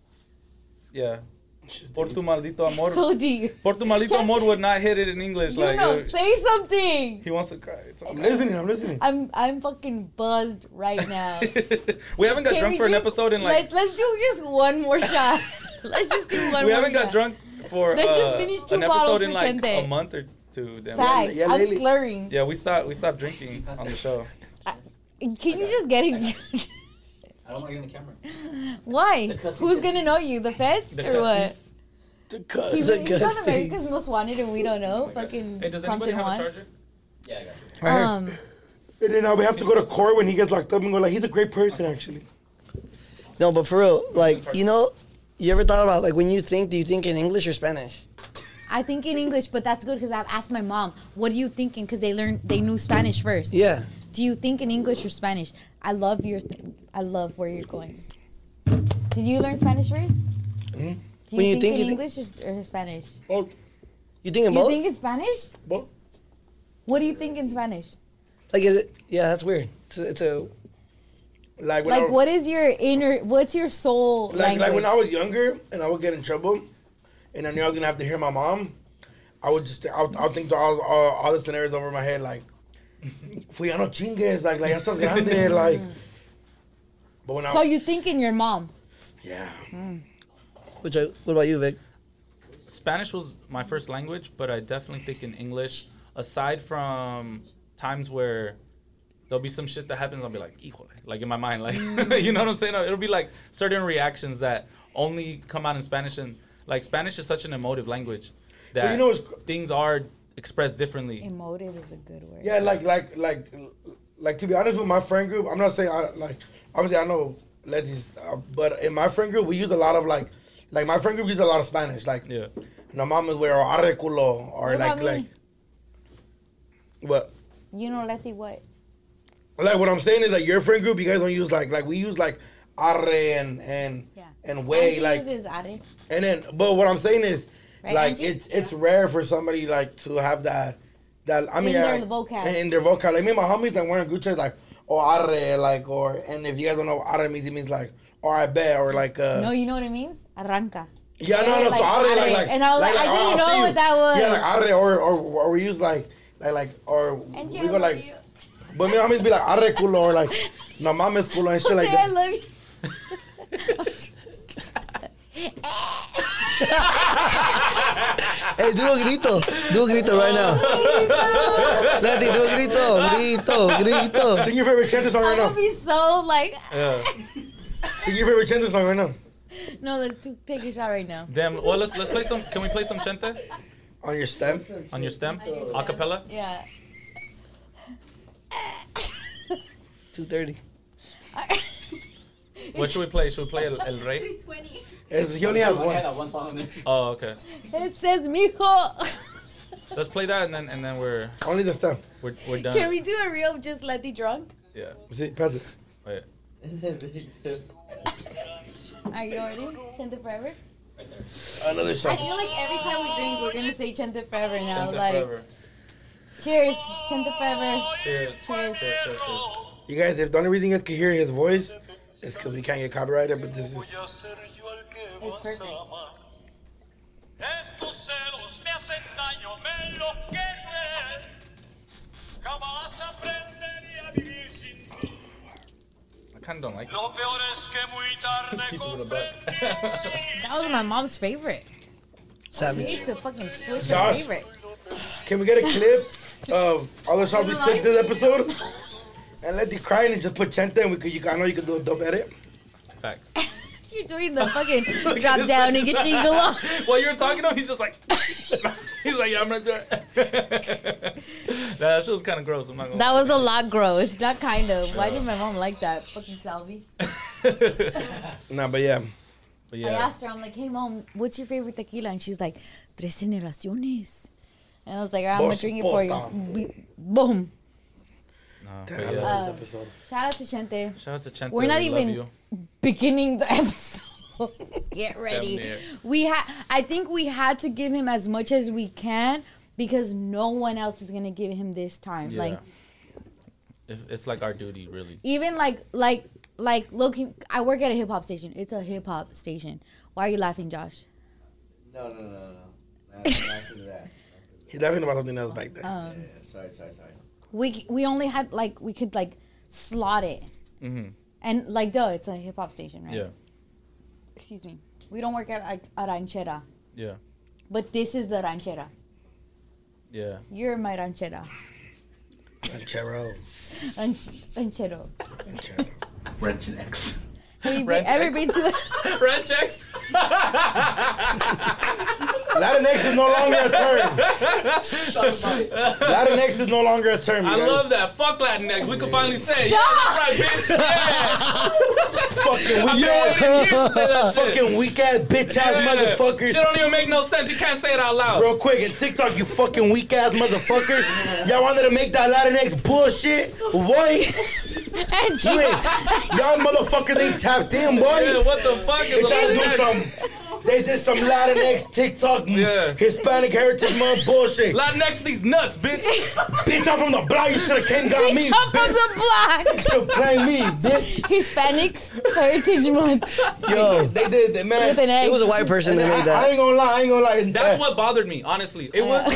Yeah. Por tu maldito amor. so deep. Por tu maldito amor would not hit it in English. You like, know, uh, say something. he wants to cry. It's okay. I'm listening. I'm listening. I'm I'm fucking buzzed right now. we haven't got Can drunk we for an drink- episode in like. Let's let's do just one more shot. Let's just do one we more haven't got shot. drunk for Let's uh, just finish two an bottles episode in for like Chente. a month or two. Damn. Facts. Yeah, I'm lately- slurring. Yeah, we stopped. We stopped drinking on the show. Can you just get it? I don't want to get in the camera. Why? Because- Who's gonna know you? The feds The or what? Custies. The He's, cuss. he's Disgusting. on America's Most Wanted and we don't know. Fucking Hey, does anybody Compton have a Juan. charger? Yeah, I got you. Right here. Um, And then now we have to go to court when he gets locked up and go like, he's a great person actually. No, but for real, like, you know, you ever thought about, like, when you think, do you think in English or Spanish? I think in English, but that's good because I've asked my mom, "What are you thinking?" Because they learned, they knew Spanish first. Yeah. Do you think in English or Spanish? I love your, th- I love where you're going. Did you learn Spanish first? Mhm. Do you When you think, think in you thi- English or, or Spanish? Both. You think in You both? think in Spanish? Both. What do you think in Spanish? Like, is it? Yeah, that's weird. It's a, it's a Like when I, Like, what is your inner? What's your soul like language? like when I was younger and I would get in trouble, and I knew I was gonna have to hear my mom. I would just I would, I would think to all, all all the scenarios over my head like, "Fui ya no chingues," like like ya estás grande, like. But when I so you think in your mom? yeah. which. I, what about you, Vic? Spanish was my first language, but I definitely think in English. Aside from times where there'll be some shit that happens, I'll be like, híjole, like in my mind, like, you know what I'm saying? It'll be like certain reactions that only come out in Spanish, and like Spanish is such an emotive language that But you know what's- things are expressed differently. Emotive is a good word. Yeah, like like like like to be honest with my friend group, I'm not saying I like obviously I know Letty's, uh, but in my friend group we use a lot of like like my friend group uses a lot of Spanish, like Yeah. no mames wey or arre culo or What like about like me? what You know, Letty, what? like what I'm saying is like your friend group you guys don't use like like we use like arre and and Yeah. and way Angie like uses are. and then but what I'm saying is Right, like Angie? it's it's rare for somebody like to have that that I mean In their yeah, vocab. in their vocab like me and my homies like wearing Gucci like or arre like or and if you guys don't know what arre means it means like or I bet or like uh No, you know what it means? Arranca. yeah no no like, so arre like arre. like And I was like, I oh, didn't I'll know see what you. that was. yeah like arre or or, or we use like like like or Angie, we I go love like you. but me and homies be like arre culo or like no mames culo and shit like Say I that love you. Hey, do a grito. Do a grito right now. Letty, do a grito. Grito, grito. Sing your favorite Chente song right I'm now. gonna be so like. Yeah. Sing your favorite Chente song right now. No, let's do, take a shot right now. Damn. Well, let's let's play some. Can we play some Chente On your stem. on your stem? On your stem. Acapella. Yeah. two thirty. What should we play? Should we play El, El Rey? three twenty. It's, he only has I had that one. one song on there. Oh, okay. It says mijo. Let's play that and then and then we're Only the stem. we're we're done. Can we do a reel of just Letty drunk? Yeah. See, pass it. Wait. Are you ready? Chente forever. Another I shot. feel like every time we drink, we're gonna say Chente forever now. Chente like, forever. cheers, Chente forever. Cheers. Cheers. Cheers, cheers, cheers. You guys, if the only reason you guys can hear his voice is because we can't get copyrighted, but this is. It's perfect. Estos celos me hacen daño, me enloquecen. Jamás aprendería a vivir sin ti. I kind of don't like it. Lo peor es que muy tarde Keep it in the comprendí. That was my mom's favorite. She Savage. used to fucking switch her Josh. favorite. Can we get a clip of all the shots we took this episode? And let you cry and just put Chente and we could, you, I know you could do a dope edit. Facts. You're doing the fucking drop down and get your eagle off. While you were talking to him, he's just like, he's like, yeah, I'm gonna do it. Nah, that shit was kind of gross. I'm not gonna. That was a lot gross. Not kind of. Why Yeah. did my mom like that? Fucking Salvi. Nah, but yeah. But I yeah. asked her, I'm like, hey mom, what's your favorite tequila? And she's like, Tres Generaciones. And I was like, all right, I'm gonna Dos drink it for you. Bota. We- Boom. Nah, Damn, but I yeah. love Uh, this episode. Shout out to Chente. Shout out to Chente. We're not we love even you. beginning the episode. Get ready. near. We had. I think we had to give him as much as we can because no one else is gonna give him this time. Yeah. Like If- it's like our duty, really. even like like like looking. I work at a hip hop station. It's a hip hop station. Why are you laughing, Josh? No, no, no, no, no. Not, not to that. He's laughing about something else back there. Um, Yeah, yeah, sorry, sorry, sorry. we we only had like we could like slot it Mm-hmm. and like duh, it's a hip hop station, right? Yeah. Excuse me. We don't work at like a ranchera, Yeah. but this is the ranchera. Yeah. You're my ranchera. Ranchero. Ranch- ranchero. Ranchero. Wrench and X. Have you been, Ranch ever X. been to? Red checks. Latinx is no longer a term. Latinx is no longer a term. You I guys. love that. Fuck Latinx. We can finally say, yeah, that's right, bitch. Yeah. Fucking I've weak been ass, waiting years to say that shit. fucking weak ass bitch ass Yeah. motherfuckers. Shit don't even make no sense. You can't say it out loud. Real quick, in TikTok, you fucking weak ass motherfuckers. Y'all wanted to make that Latinx bullshit, boy. And You ain't, y'all motherfuckers ain't tapped in, boy. Yeah, what the fuck They is a tried to do Latinx? some. They did some Latinx TikTok Yeah. Hispanic Heritage Month bullshit. Latinx these nuts, bitch. Bitch, I'm from the block. You should have came got me. Bitch, I'm from the block. Should play me, bitch. Hispanics Heritage Month Yo, They did that, man. with an X. it was a white person And that I, made I that. ain't gonna lie. I ain't gonna lie. That's Eh, what bothered me, honestly. It was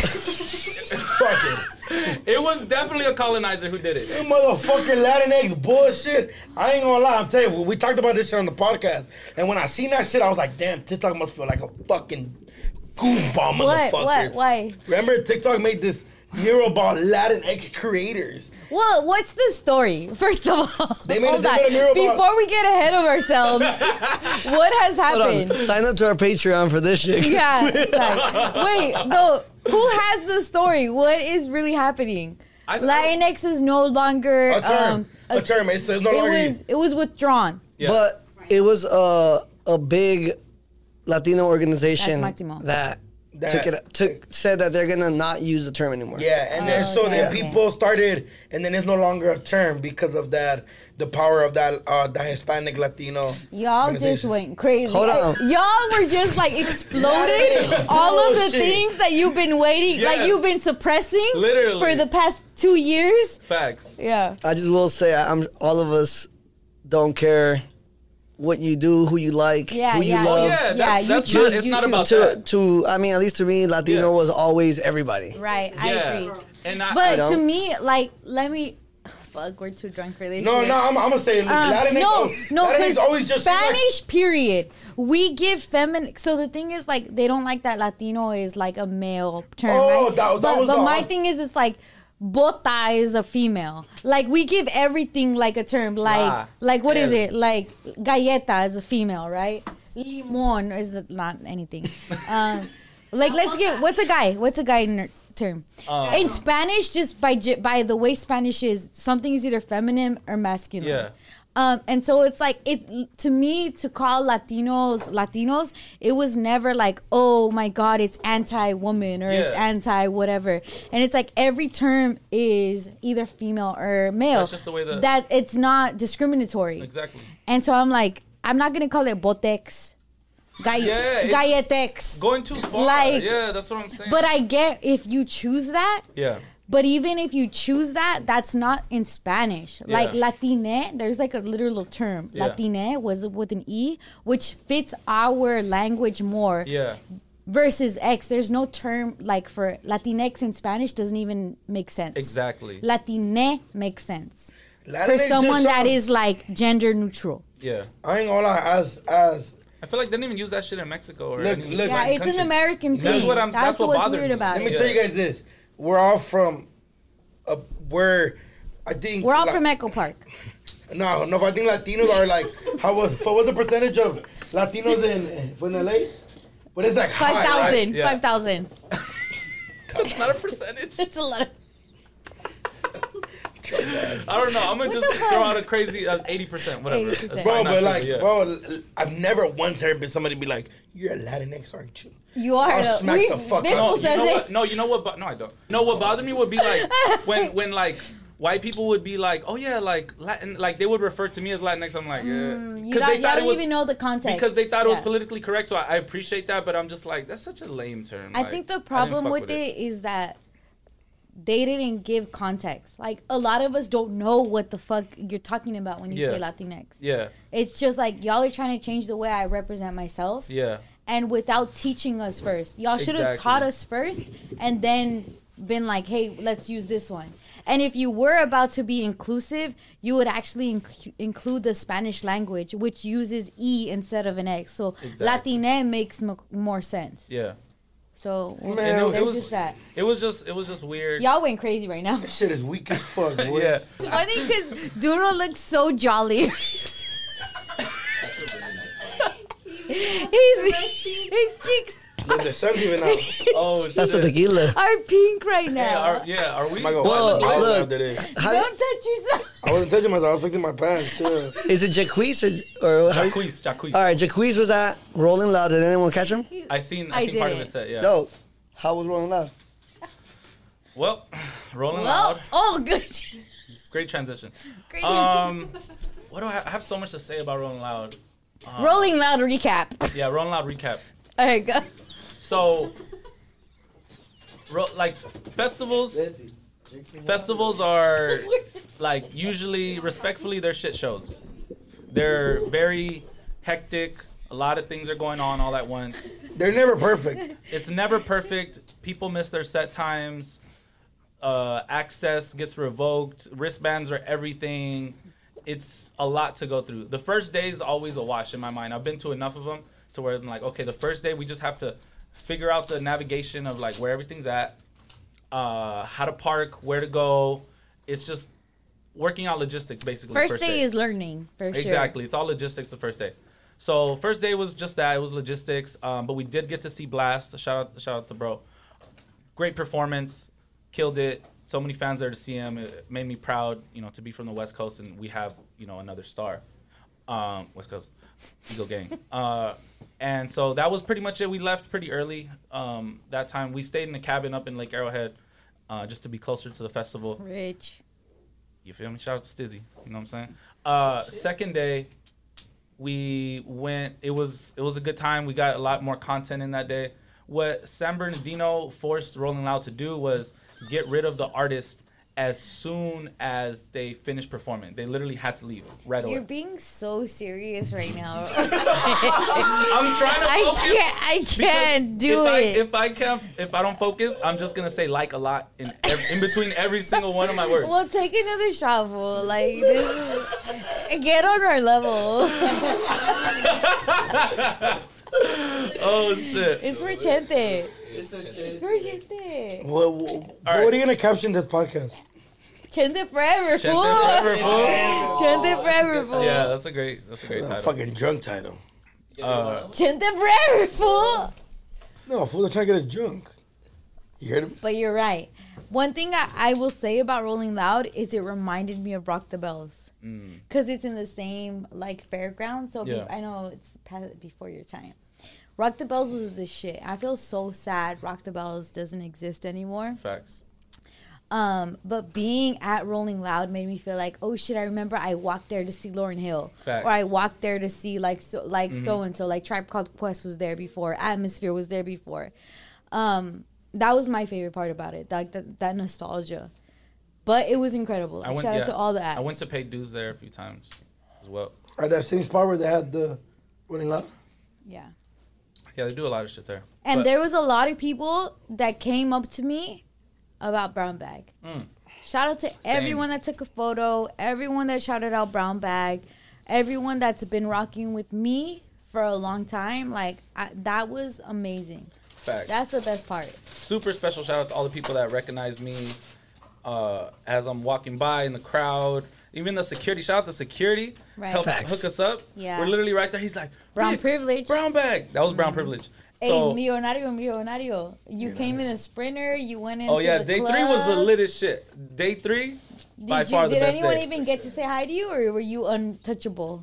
Fuck it. it was definitely a colonizer who did it. You motherfucking Latinx bullshit. I ain't gonna lie. I'm telling you, we talked about this shit on the podcast. And when I seen that shit, I was like, damn, TikTok must feel like a fucking goofball What? motherfucker. What? Why? Remember, TikTok made this mural about Latinx creators. Well, what's the story? First of all, They made a- hold they on. made a mural about- Before we get ahead of ourselves, what has Hold happened? on. Sign up to our Patreon for this shit. Yeah. Like, wait, no. Who has the story? What is really happening? I- Latinx is no longer A term. um, a, term. It's, it's no it longer. was it was withdrawn. Yeah. But it was a a big Latino organization That's Maximo. that, That- took it took said that they're gonna not use the term anymore. Yeah, and then Oh, so okay, then okay. people started, and then it's no longer a term because of that, the power of that, uh, the Hispanic Latino. Y'all just organization. went crazy. Hold on. Y'all were just like exploding Yeah, all of the bullshit. things that you've been waiting, like Yes. you've been suppressing Literally. for the past two years. Facts. Yeah. I just will say I'm all of us don't care what you do, who you like, Yeah, who you yeah. love. Oh, yeah, Yeah, that's, you that's choose, not, it's you not choose. about To, that. to I mean, at least to me, Latino Yeah. was always everybody. Right. I Yeah. agree. And I, But I to don't- me, like, let me. fuck, we're too drunk for this. No, shit. no, I'm, I'm gonna say Uh, Latinx. no, oh, no, Latinx because always just seem like- Spanish. Period. We give feminine. So the thing is, like, they don't like that Latino is like a male term. Oh, right? that was- that but was but the- my thing is, it's like. Bota is a female. Like we give everything like a term. Like Ah, like what is yeah. it? Like galleta is a female, right? Limon is not anything. Um, like let's get what's a guy? What's a guy ner- term? Uh, In Spanish, just by j- by the way Spanish is, something is either feminine or masculine. Yeah. Um, and so it's like it's to me to call Latinos Latinos. It was never like, oh my God, it's anti-woman or it's Yeah. anti-whatever. And it's like every term is either female or male. That's just the way the- that it's not discriminatory. Exactly. And so I'm like, I'm not gonna call it botex, Gall- Yeah, it's galletex. Going too far. Like- yeah, that's what I'm saying. But I get if you choose that. yeah. But even if you choose that, that's not in Spanish. Yeah. Like Latine, there's like a literal term. Yeah. Latine was with an E, which fits our language more. Yeah. Versus X, there's no term like for Latinx in Spanish doesn't even make sense. Exactly. Latine makes sense. Latinx For just someone that sound- is like gender neutral. Yeah. I ain't gonna lie, as as I feel like they didn't even use that shit in Mexico or Look, any look. Yeah, Latin it's country. an American thing. That's what I'm. That's, That's, what what's bothered weird me. about let me it. tell you guys this: we're all from, uh, where, I think We're all La- from Echo Park. No, no, I think Latinos are like how was what was the percentage of Latinos in in L A? But it's like high, Five thousand. right? Yeah. Five thousand. That's not a percentage. It's a lot of. I don't know. I'm gonna What just the fuck? throw out a crazy uh, eighty percent, whatever. eighty percent. That's Bro, probably not but true, like, yeah. bro, I've never once heard somebody be like, "You're a Latinx, aren't you?" You are. I'll though. smack We- the fuck this out fool of you says know it. what? No, you know what? bo- No, I don't. No, what bothered me would be like when, when like white people would be like, "Oh yeah, like Latin," like they would refer to me as Latinx. I'm like, yeah, Mm, you because don't, y'all don't even know the context. because they thought it was Yeah. politically correct. So I, I appreciate that, but I'm just like, that's such a lame term. I like, think the didn't problem fuck with it is that they didn't give context. Like a lot of us don't know what the fuck you're talking about when you Yeah. say Latinx. Yeah, It's just like y'all are trying to change the way I represent myself, yeah, and without teaching us first. Y'all should have Exactly. taught us first, and then been like, "Hey, let's use this one." And if you were about to be inclusive, you would actually inc- include the Spanish language, which uses E instead of an X. So Exactly. Latine makes m- more sense. yeah. So Man, there's it was- just that. It was just, it was just weird. Y'all went crazy right now. This shit is weak as fuck. Boy. Yeah. It's funny because Duno looks so jolly. his, his cheeks Look, the sun's even out. Oh shit. That's the tequila. are pink right Yeah, now. are, yeah, are we? I'm gonna go Well, wild look. after this. How Don't touch yourself. I wasn't touching myself. I was fixing my pants. Chill. is it Jaquez or or how you- Jacquees, Jacquees. All right, Jaquez was at Rolling Loud. Did anyone catch him? I seen, I, I seen part of didn't. his set. Yeah. Yo, how was Rolling Loud? Well, Rolling Well, Loud. oh, good. Great transition. Great. Um, what do I have? I have so much to say about Rolling Loud. Um, Rolling Loud recap. Yeah, Rolling Loud recap. All right, go. So, ro- like festivals, festivals are like usually, respectfully, they're shit shows. They're very hectic. A lot of things are going on all at once. They're never perfect. It's never perfect. People miss their set times. Uh, access gets revoked. Wristbands are everything. It's a lot to go through. The first day is always a wash in my mind. I've been to enough of them to where I'm like, okay, the first day we just have to figure out the navigation of like where everything's at, uh, how to park, where to go. It's just working out logistics basically. First, day, is learning, for sure. Exactly. It's all logistics the first day. So first day was just that. It was logistics. Um, but we did get to see Blast. Shout out, shout out to bro. Great performance. Killed it. So many fans there to see him. It made me proud, you know, to be from the West Coast and we have, you know, another star. Um, West Coast. Eagle Gang. Uh, and so that was pretty much it. We left pretty early um, that time. We stayed in a cabin up in Lake Arrowhead uh, just to be closer to the festival. Rich. You feel me? Shout out to Stizzy. You know what I'm saying? Uh, second day, we went. It was it was a good time. We got a lot more content in that day. What San Bernardino forced Rolling Loud to do was get rid of the artist as soon as they finished performing. They literally had to leave right away. You're being so serious right now. I'm trying to I focus. can't. I can't do if I, it. if I can't, if I don't focus, I'm just gonna say like a lot in ev- in between every single one of my words. Well, take another shot, fool. Like this is get on our level. Oh shit! It's for Chente. It's a It's for Chente. What, what, so right. what are you gonna caption this podcast? Chente forever, Chente fool. forever, fool. Chente forever, fool. Yeah, that's a great, that's a great A title. fucking drunk title. Uh, Chente forever, fool. No, fool, they're trying to get us drunk. You heard him? But you're right. One thing I, I will say about Rolling Loud is it reminded me of Rock the Bells. mm, Because it's in the same, like, fairground. So, be- Yeah. I know it's past, before your time. Rock the Bells was the shit. I feel so sad Rock the Bells doesn't exist anymore. facts. Um, but being at Rolling Loud made me feel like, oh shit, I remember I walked there to see Lauryn Hill. Facts. Or I walked there to see like so like Mhm. so and so, like Tribe Called Quest was there before, Atmosphere was there before. Um, that was my favorite part about it, like that, that nostalgia. But it was incredible. I went, Shout yeah, out to all the acts. I went to pay dues there a few times as well. At that same spot where they had the Rolling Loud. Yeah. Yeah, they do a lot of shit there. And But- there was a lot of people that came up to me about Brown Bag. Mm. Shout out to everyone that took a photo, everyone that shouted out Brown Bag, everyone that's been rocking with me for a long time. Like, I, that was amazing. Facts. That's the best part. Super special shout out to all the people that recognize me uh, as I'm walking by in the crowd. Even the security, shout out to security, Right. help Facts. hook us up. Yeah. We're literally right there. He's like, Brown "Vic, privilege. Brown bag. That was brown privilege. Hey, So, millonario, millonario. You came in a sprinter. You went into oh yeah, the day club. three was the littest shit. Day three, by Did, you, far the did best anyone day. even get to say hi to you, or were you untouchable?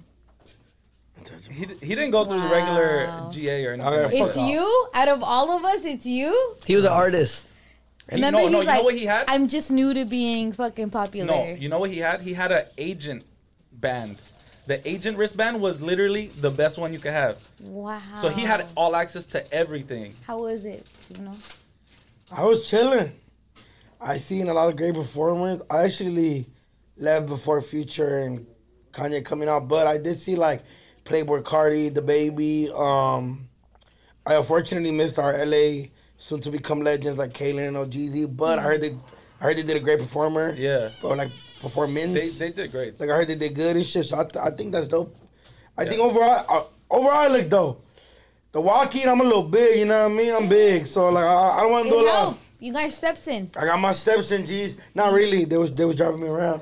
He, he didn't go through the regular Wow. G A or anything. Okay, like fuck It's that. off. you? Out of all of us, it's you? He was an artist. He, Remember, no, he's no, you like, know what he had? I'm just new to being fucking popular. No, you know what he had? He had an agent band. The agent wristband was literally the best one you could have. Wow. So he had all access to everything. How was it? You know? I was chilling. I seen a lot of great performers. I actually left before Future and Kanye coming out, but I did see like Playboy Cardi, The Baby. Um, I unfortunately missed our L A soon to become legends like Kaylin and O G Z, but I heard they, I heard they did a great performer. Yeah. Or like performance. They they did great. Like I heard they did good and shit. So I, th- I think that's dope. I Yeah. think overall, uh, overall I look dope. The walking, I'm a little big. You know what I mean? I'm big, so like I, I don't want to do a It lot. helped. You got your steps in. I got my steps in, G's. Not really. They was they was driving me around.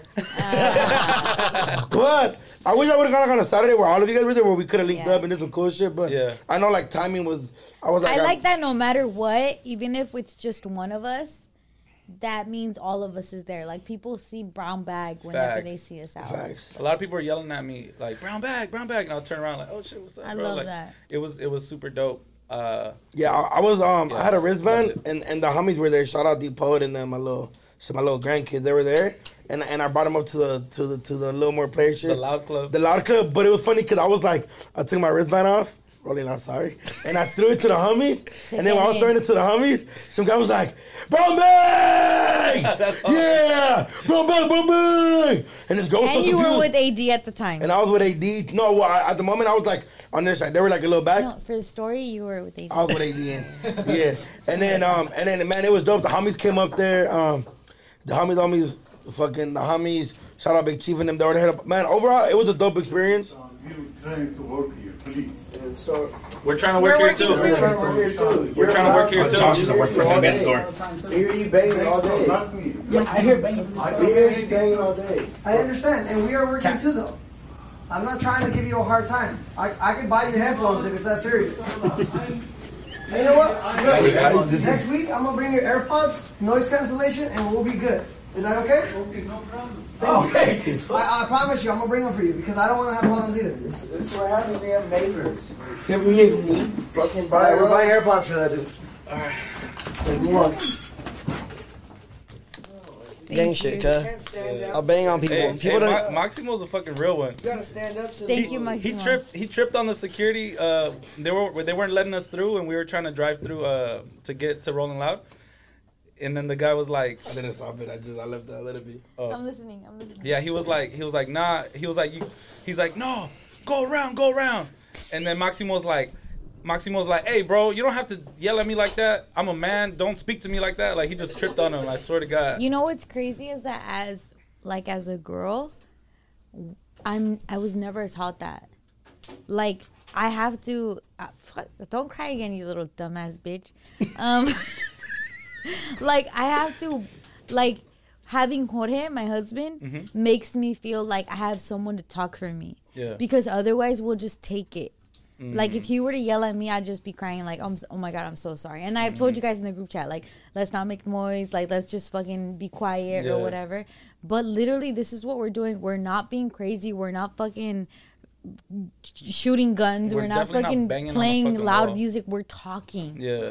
Ah. But I wish I would have gone like on a Saturday where all of you guys were there, where we could have linked Yeah. up and did some cool shit. But Yeah. I know like timing was. I was like, I like that no matter what, even if it's just one of us, that means all of us is there. Like, people see Brown Bag whenever Facts. they see us out. Facts. A lot of people are yelling at me like brown bag, brown bag, and I'll turn around like, oh shit, what's up, I bro? love Like, that. It was it was super dope. Uh, Yeah, I, I was. Um, Yeah, I had a loved wristband, it. and, and the homies were there. Shout out D Poet and then my little, so my little grandkids. They were there, and and I brought them up to the to the to the little more player shit. the loud club. The loud club, but it was funny because I was like, I took my wristband off, rolling out, sorry, and I threw it to the homies. And then when I was throwing it to the homies, some guy was like, Brown Bag! Yeah! Brown Bag, Brown Bag! And this girl was so And you were confused. with A D at the time. And I was with A D. No, well, I, at the moment I was like on their side. They were like a little back. No, for the story, you were with A D. I was with A D in. Yeah. And then um and then man, it was dope. The homies came up there. Um the homies homies fucking the homies, shout out Big Chief and them, they were there. Man, overall it was a dope experience. You trying to work here, please. So We're trying to We're work here working too. too. we're trying to work here too. We're trying to work here too. Josh is the worst person to be at the door. We hear you banging all day. Not me. I hear banging. I We don't hear hear you banging all day. I understand, and we are working too, though. I'm not trying to give you a hard time. I, I can buy you headphones if it's that serious. You know what? Next week, I'm gonna bring your AirPods, noise cancellation, and we'll be good. Is that okay? Okay, no problem. Okay. I, I promise you, I'm gonna bring them for you because I don't want to have problems either. This this is what happens. We have neighbors. Yeah, we gave me. Fucking Buy, buy. we're buying AirPods for that, dude. Alright. Like, good luck. Gang shit, cuz. I'll bang on people. Hey, people hey, don't. Ma- Maximo's a fucking real one. You gotta stand up to Thank the you, He Maximo. tripped. He tripped on the security. Uh, they were they weren't letting us through, and we were trying to drive through uh to get to Rolling Loud. and then the guy was like, I didn't stop it. I just I left that a little bit. oh. I'm listening. I'm listening. Yeah, he was like, he was like, nah. He was like, you. He's like, no, go around, go around. And then Maximo's like, Maximo's like, hey, bro, you don't have to yell at me like that. I'm a man. Don't speak to me like that. Like he just tripped on him. I swear to God. You know what's crazy is that as like as a girl, I'm I was never taught that. Like I have to. Uh, fuck, don't cry again, you little dumbass bitch. Um, like I have to, like having Jorge, my husband, Mm-hmm. makes me feel like I have someone to talk for me. Yeah. Because otherwise, we'll just take it. Mm. Like if he were to yell at me, I'd just be crying like, oh, oh my God, I'm so sorry. And I've told you guys in the group chat, like, let's not make noise. Like, let's just fucking be quiet Yeah. or whatever. But literally, this is what we're doing. We're not being crazy. We're not fucking shooting guns. We're We're, not definitely not fucking banging on the playing fucking loud wall. music. We're talking. Yeah.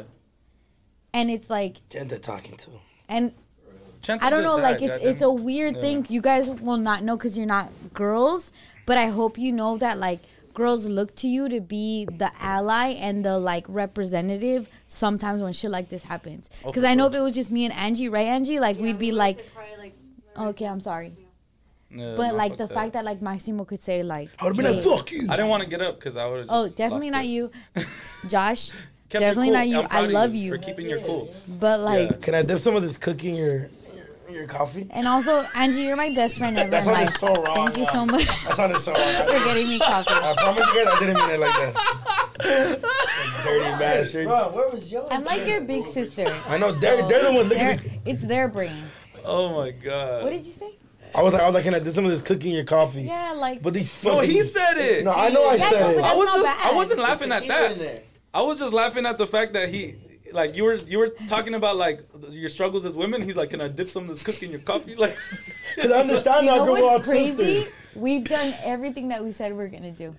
And it's like, Gente talking too. and Chente I don't just know, like died, it's goddamn. it's a weird Yeah. thing. You guys will not know because you're not girls, but I hope you know that like girls look to you to be the ally and the like representative sometimes when shit like this happens. Oh, Because for I know sure. if it was just me and Angie, right, Angie? Like we'd be like, okay, I'm sorry. Yeah, But no, like fuck the fact that like Maximo could say like, I would have been hey- like, fuck you. I didn't want to get up because I would have. oh, definitely not you, Josh. Kept it Definitely cool. not you. I'm I proud of love for you. keeping your cool. But like, Can I dip some of this cookie in your in your coffee? and also Angie, you're my best friend ever That in sounded life. so wrong. Thank you wow. so much That sounded so wrong. for getting me coffee. I promise you guys, I didn't mean it like that. Dirty bastards. Bro, where was Joe? I'm like your big sister. I know they're, they're the ones looking They're- at me. It's their brain. Oh my God. What did you say? I was like, I was like, can I dip some of this cookie in your coffee? Yeah, like. But these No, fucking. he said it. No, I know I Yeah, said no, it. but I that's was not just, bad. I wasn't laughing at that. I was just laughing at the fact that he, like, you were you were talking about like your struggles as women. He's like, can I dip some of this cookie in your coffee? Like, Because I understand You now, know girl, we're all what's crazy? sisters. We've done everything that we said we are gonna do.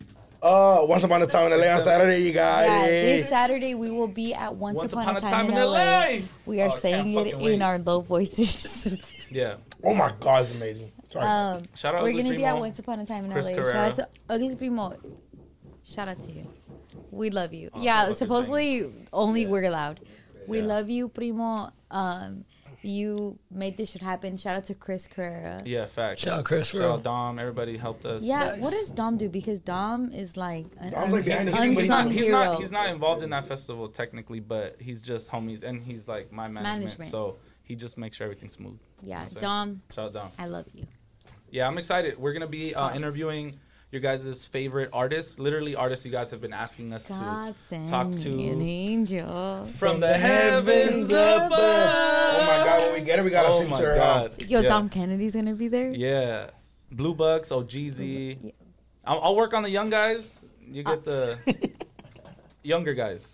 Uh, once upon a time in L A on Saturday, you got Yeah, this it. Saturday we will be at Once, Upon, a Time, in, L L A. A. We are Oh, saying can't it fucking in wait. our low voices. yeah. Oh my God, it's amazing. Sorry. um, Shout out we're Ugly gonna be at Primo. Once Upon a Time in Chris L A. Carrera. Shout out to Ugly Primo. Shout out to you. We love you. Oh, yeah, fucking supposedly only we're allowed. We Yeah. love you, Primo. Um, you made this shit happen. Shout out to Chris Carrera. Yeah, facts. Shout out Chris, Shout bro. out Dom. Everybody helped us. Yeah, what does Dom do? Because Dom is like an Dom's like behind the un- scenes, but he's not- unsung He's hero. not. He's not involved in that festival technically, but he's just homies, and he's like my management. Management. So he just makes sure everything's smooth. Yeah, You know what I'm saying? Dom, Shout out Dom. I love you. Yeah, I'm excited. We're gonna be uh, Yes. interviewing your guys' favorite artists, literally artists you guys have been asking us God to send talk me to an angel. from the heavens above. Oh my God, when we get it, we gotta Oh sing my to her. God. Yo, yeah. Dom Kennedy's gonna be there. Yeah, Blue Bucks, O G Z. Yeah. I'll, I'll work on the young guys. You get the younger guys.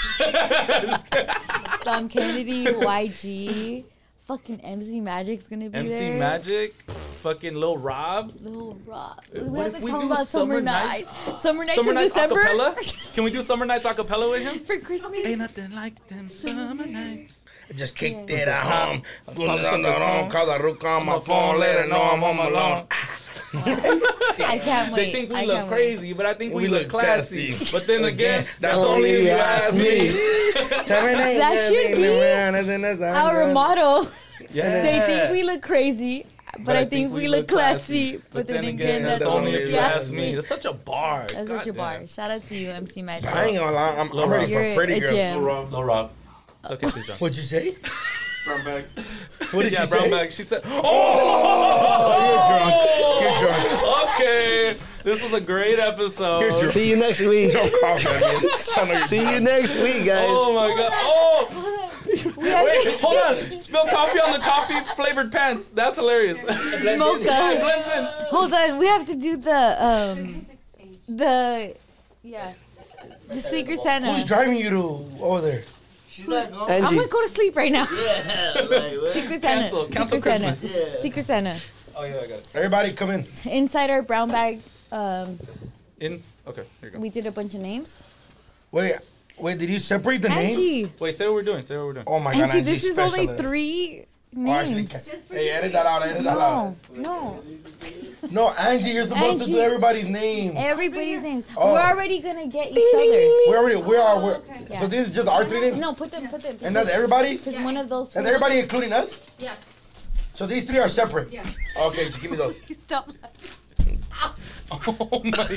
Just kidding. Dom Kennedy, Y G, fucking M C Magic's gonna be M C there. Magic, fucking Lil Rob. Lil Rob. What We have if to we talk do about summer, Summer nights. Nights? Summer nights Summer in Nights December. acapella. Can we do Summer Nights acapella with him? For Christmas. Ain't nothing like them summer nights. I just kicked Yeah. it at home. Pop Going some down the phone. wrong, call the rook on my phone, let her know I'm home alone. I can't wait. They think we I look can't wait. crazy, but I think we, We look look classy. classy. But then again, That's only if you ask me. That should be our motto. yeah. They think we look crazy, but, I think, we look classy. But, then, again, that's only if you ask me. That's such a bar. That's such a bar. Goddamn. Shout out to you, M C Magic. I ain't gonna lie, I'm, I'm ready You're for pretty a girl. gem. Lil Rob. It's okay, she's done. What'd you say? Brown bag. What did yeah, she brown say? bag. She said, Oh, "Oh, you're drunk. You're drunk. Okay, this was a great episode. Here's your- See you next week. Don't cough at me. I know you're See you drunk. next week, guys. Oh my god. Oh, We have wait, to hold on. Spill coffee on the coffee flavored pants. That's hilarious. mocha. Hold on, we have to do the um the yeah the Secret Who's Santa. driving you to over there? She's not going. I'm Angie. gonna go to sleep right now. Yeah, like what? Secret Santa. Cancel. Cancel Secret Santa. Christmas. Yeah. Secret Santa. Oh yeah, I got it. Everybody come in. Inside our brown bag, um, In, okay, here you go. we did a bunch of names. Wait, wait, did you separate the names? Angie, Wait, say what we're doing. Say what we're doing. Oh my God, Angie, Angie's this is only special. three Oh, actually, names. hey, edit that out. Edit that No, out. no. No, Angie, you're supposed to Angie. do everybody's name. Everybody's names. Oh. We're already gonna get each other. We already, we are. We're, Yeah. So this is just our three names. No, put them, put them. And that's everybody's. Because one of those. That's everybody, including us. Yeah. So these three are separate. Yeah. Okay, just give me those. Stop. Oh my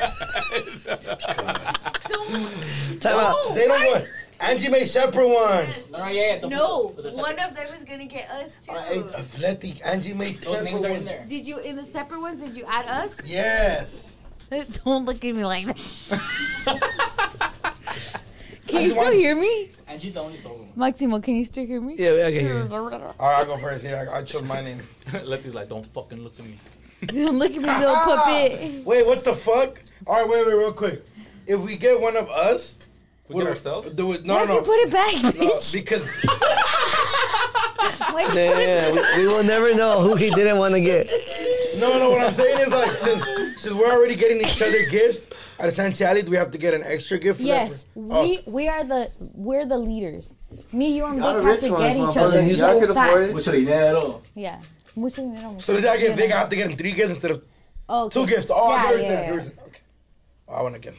Time out. They don't want. Angie made separate ones. No, no, yeah, yeah. No, one of them is gonna get us too. I ate a flatty. Angie made Those separate names are in ones. there. Did you in the separate ones? Did you add us? Yes. Don't look at me like that. Can you still hear me? Angie's the only solo one. Maximo, can you still hear me? Yeah, I can hear you. All right, I'll go first. Yeah, I, I chose my name. Letty's like, don't fucking look at me. Don't look at me, little puppet. Wait, what the fuck? All right, wait, wait, real quick. If we get one of us, We get ourselves? Do it. No, Why'd no, you no. put it back, No, bitch? because Why'd you Yeah, put it yeah, back? we, we will never know who he didn't want to get. no, no. What I'm saying is like since since we're already getting each other gifts at Santiago, we have to get an extra gift. For Yes, that per- we we are the we're the leaders. Me, you, and Y'all Vic the have rich to ones, get each motherfucker. other. You Y'all could afford it. Facts. Mucho dinero. Yeah. Mucho dinero. So does that get Vic? I have to get him three gifts instead of Oh, okay. two gifts. Oh, Yeah, I yeah, understand. yeah. I understand. Okay. Oh, I want to get.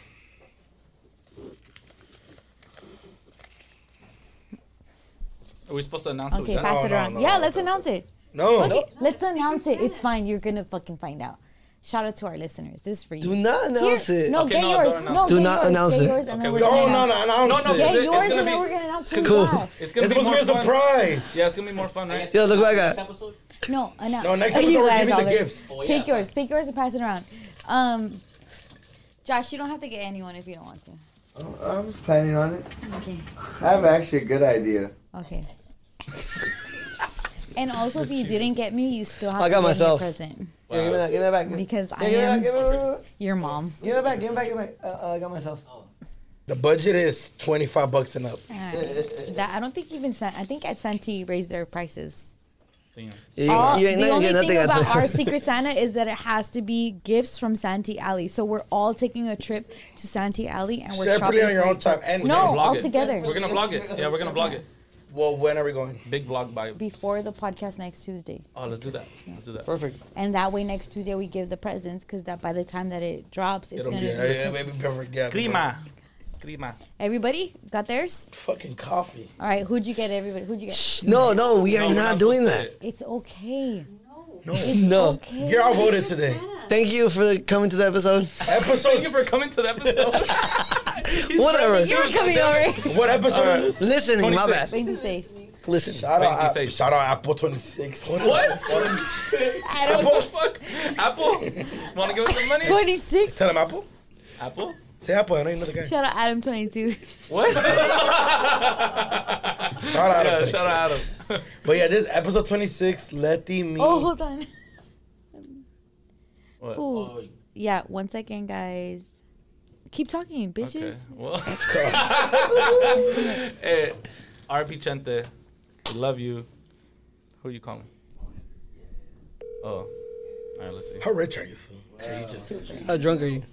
Are we supposed to announce Okay, who we got? pass it no, around. no, yeah, no, let's no. announce it. No. Okay, let's announce it. It's fine. You're gonna fucking find out. Shout out to our listeners. This is for you. Do not announce Here- it. No, Okay, get no, yours. don't No, announce it. get Do not yours. announce Get it. yours, and Okay, then we we're No, gonna no, announce no, it. no, No, no, no. Get It's yours, gonna and then be- we're gonna announce who Cool. you got. It's gonna It's be supposed to more be a fun. surprise. Yeah, it's gonna be more fun, right? Yo, look what I got. Episode? No, announce. No, next Oh, episode you we're guys giving the all are- gifts. Oh, yeah. Pick yours. Pick yours and pass it around. Um, Josh, you don't have to get anyone if you don't want to. I was planning on it. Okay. I have actually a good idea. Okay. And also, if you didn't get me, you still have I to got get myself. me a present Here, give me that. Give me that back. because Yeah, I give me that. am Give me that. your mom. Give me back. Give me back. Give me back. Uh, uh, I got myself. The budget is twenty-five bucks and up. Alright. That I don't think even San, I think at Santee raised their prices. Damn. Yeah, you, All- you ain't the not only getting thing nothing about at our Secret Santa is that it has to be gifts from Santee Alley. So we're all taking a trip to Santee Alley and we're Separately shopping on your for own each time. other. And We're No, gonna vlog all it. together. We're gonna vlog it. Yeah, we're gonna vlog it. Well, when are we going? Big vlog by. Before the podcast next Tuesday. Oh, let's do that. Let's do that. Perfect. And that way next Tuesday we give the presents because that by the time that it drops, it's It'll gonna be- Yeah, be yeah, maybe perfect. Yeah. Crema. Crema. Everybody got theirs? Fucking coffee. All right, who'd you get? Everybody, who'd you get? No, no, we are No, we're not not doing supposed that. to- It's okay. No. It's No. okay. You're outvoted today. Thank you for coming to the episode. Thank Episode. you for coming to the episode. Whatever. You were coming over. What episode is this? Listening, my bad. twenty-six. Listen. Shout out, twenty-six. shout out Apple twenty-six. What? What? Apple. What the fuck? Apple? Wanna give us some money? twenty-six. Tell him Apple. Apple? Say Apple. I know another guy. Shout out Adam twenty-two. What? Shout out Yeah, Adam. shout out Adam. But yeah, this is episode twenty-six. Letty me. Oh, hold on. What? Ooh. Yeah, one second, guys. Keep talking, bitches. Okay. Well. Hey, R P Chente. We love you. Who you calling? Oh. All right, let's see. How rich are you, fool? Are you just- How drunk are you?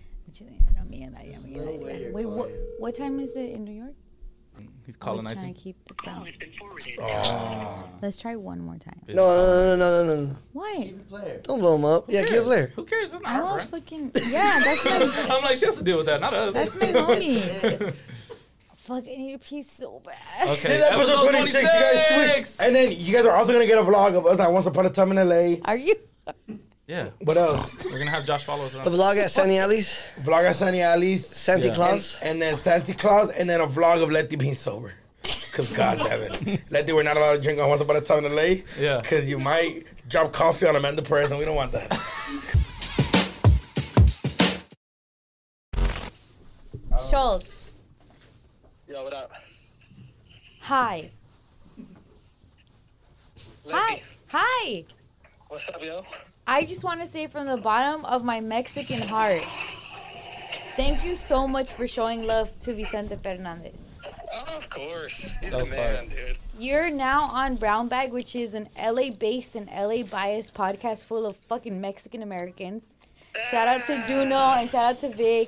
Wait, what, what time is it in New York? He's I was colonizing. trying to keep the brown. Oh. Let's try one more time. No, no, no, no, no, no. What? Don't blow him up. Yeah, give Blair. Who cares? That's not I our don't friend. fucking. Yeah, that's my. I'm like, she has to deal with that, not us. That's my homie. Fucking earpiece so bad. Okay. This is episode twenty-six. You guys twenty-six. switch. And then you guys are also going to get a vlog of us at Once Upon a Time in L A. Are you? Yeah. What else? We're gonna have Josh follow us A around. vlog at Sunny Alley's. Vlog at Sunny Alley's. Santa Yeah. Claus. And then Santa Claus. And then a vlog of Letty being sober. Because, God damn it. Letty, we're not allowed to drink on Once Upon a Time in L A. Yeah. Because you might drop coffee on Amanda Perez, and we don't want that. Schultz. Yo, what up? Hi. Hi. Hi. What's up, yo? I just want to say from the bottom of my Mexican heart, thank you so much for showing love to Vicente Fernandez. Oh, of course. He's That the was man, fire. dude. You're now on Brown Bag, which is an L A-based and L A-biased podcast full of fucking Mexican Americans. Shout out to Duno and shout out to Vic.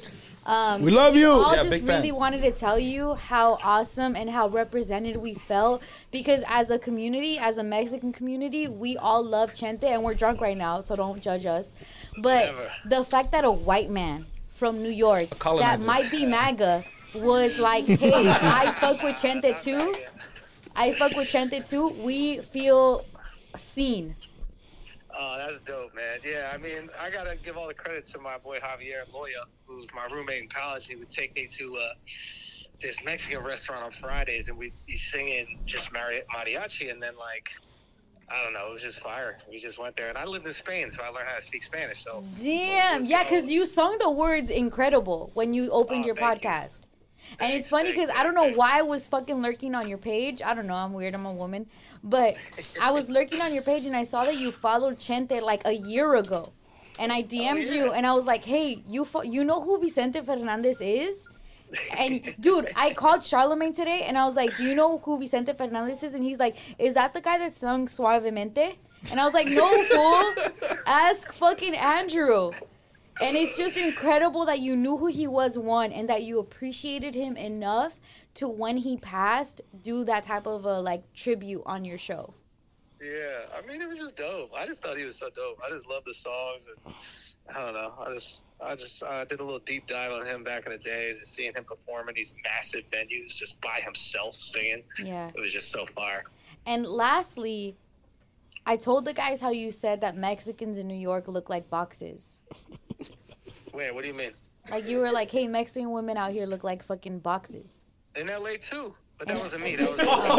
Um, We love you. We all Yeah, just big really fans. wanted to tell you how awesome and how represented we felt because as a community, as a Mexican community, we all love Chente and we're drunk right now, so don't judge us. But Never. the fact that a white man from New York that colonizer. might be MAGA was like, hey, I fuck with Chente too. I fuck with Chente too. We feel seen. Oh, that's dope, man. Yeah, I mean, I gotta give all the credit to my boy Javier Loya, who's my roommate in college. He would take me to uh, this Mexican restaurant on Fridays, and we'd be singing just mari- mariachi, and then like, I don't know, it was just fire. We just went there, and I lived in Spain, so I learned how to speak Spanish. So Damn, yeah, because you sung the words incredible when you opened Oh, your thank you. podcast. And Thanks, it's funny thanks, because I don't thanks, know why I was fucking lurking on your page. I don't know. I'm weird. I'm a woman. But I was lurking on your page and I saw that you followed Chente like a year ago. And I D M'd Oh, yeah. you and I was like, hey, you fo- you know who Vicente Fernandez is? And dude, I called Charlemagne today and I was like, do you know who Vicente Fernandez is? And he's like, is that the guy that sung Suavemente? And I was like, no, fool. Ask fucking Andrew. And it's just incredible that you knew who he was, one, and that you appreciated him enough to, when he passed, do that type of a like tribute on your show. yeah, I mean, it was just dope. I just thought he was so dope. I just love the songs, and I don't know. I just, I just uh, did a little deep dive on him back in the day, just seeing him perform in these massive venues, just by himself singing. Yeah. It was just so fire. And lastly, I told the guys how you said that Mexicans in New York look like boxes. Wait, what do you mean? Like you were like, hey, Mexican women out here look like fucking boxes. In L A too, but that wasn't me. That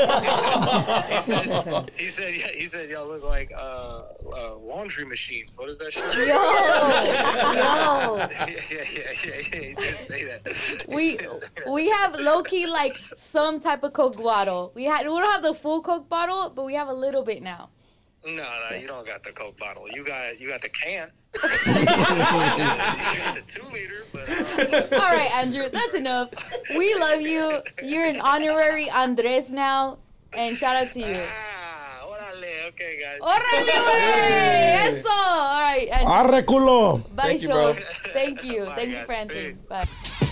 was he said. He said, yeah, he said, y'all look like uh, uh, laundry machines. What is that shit? Yo, yo. yeah, yeah, yeah, yeah, yeah. He did say that. We we have low key like some type of Coke bottle. We had we don't have the full Coke bottle, but we have a little bit now. No, no, you don't got the Coke bottle. You got you got the can. You got the two liter, but uh, All right, Andrew, that's enough. We love you. You're an honorary Andres now, and shout out to you. ah, órale, okay, guys. Órale, güey. Eso. All right, Andrew. Arre culo. Bye, Thank you, show. bro. Thank you. Bye, Thank you guys. for answering. Peace. Bye.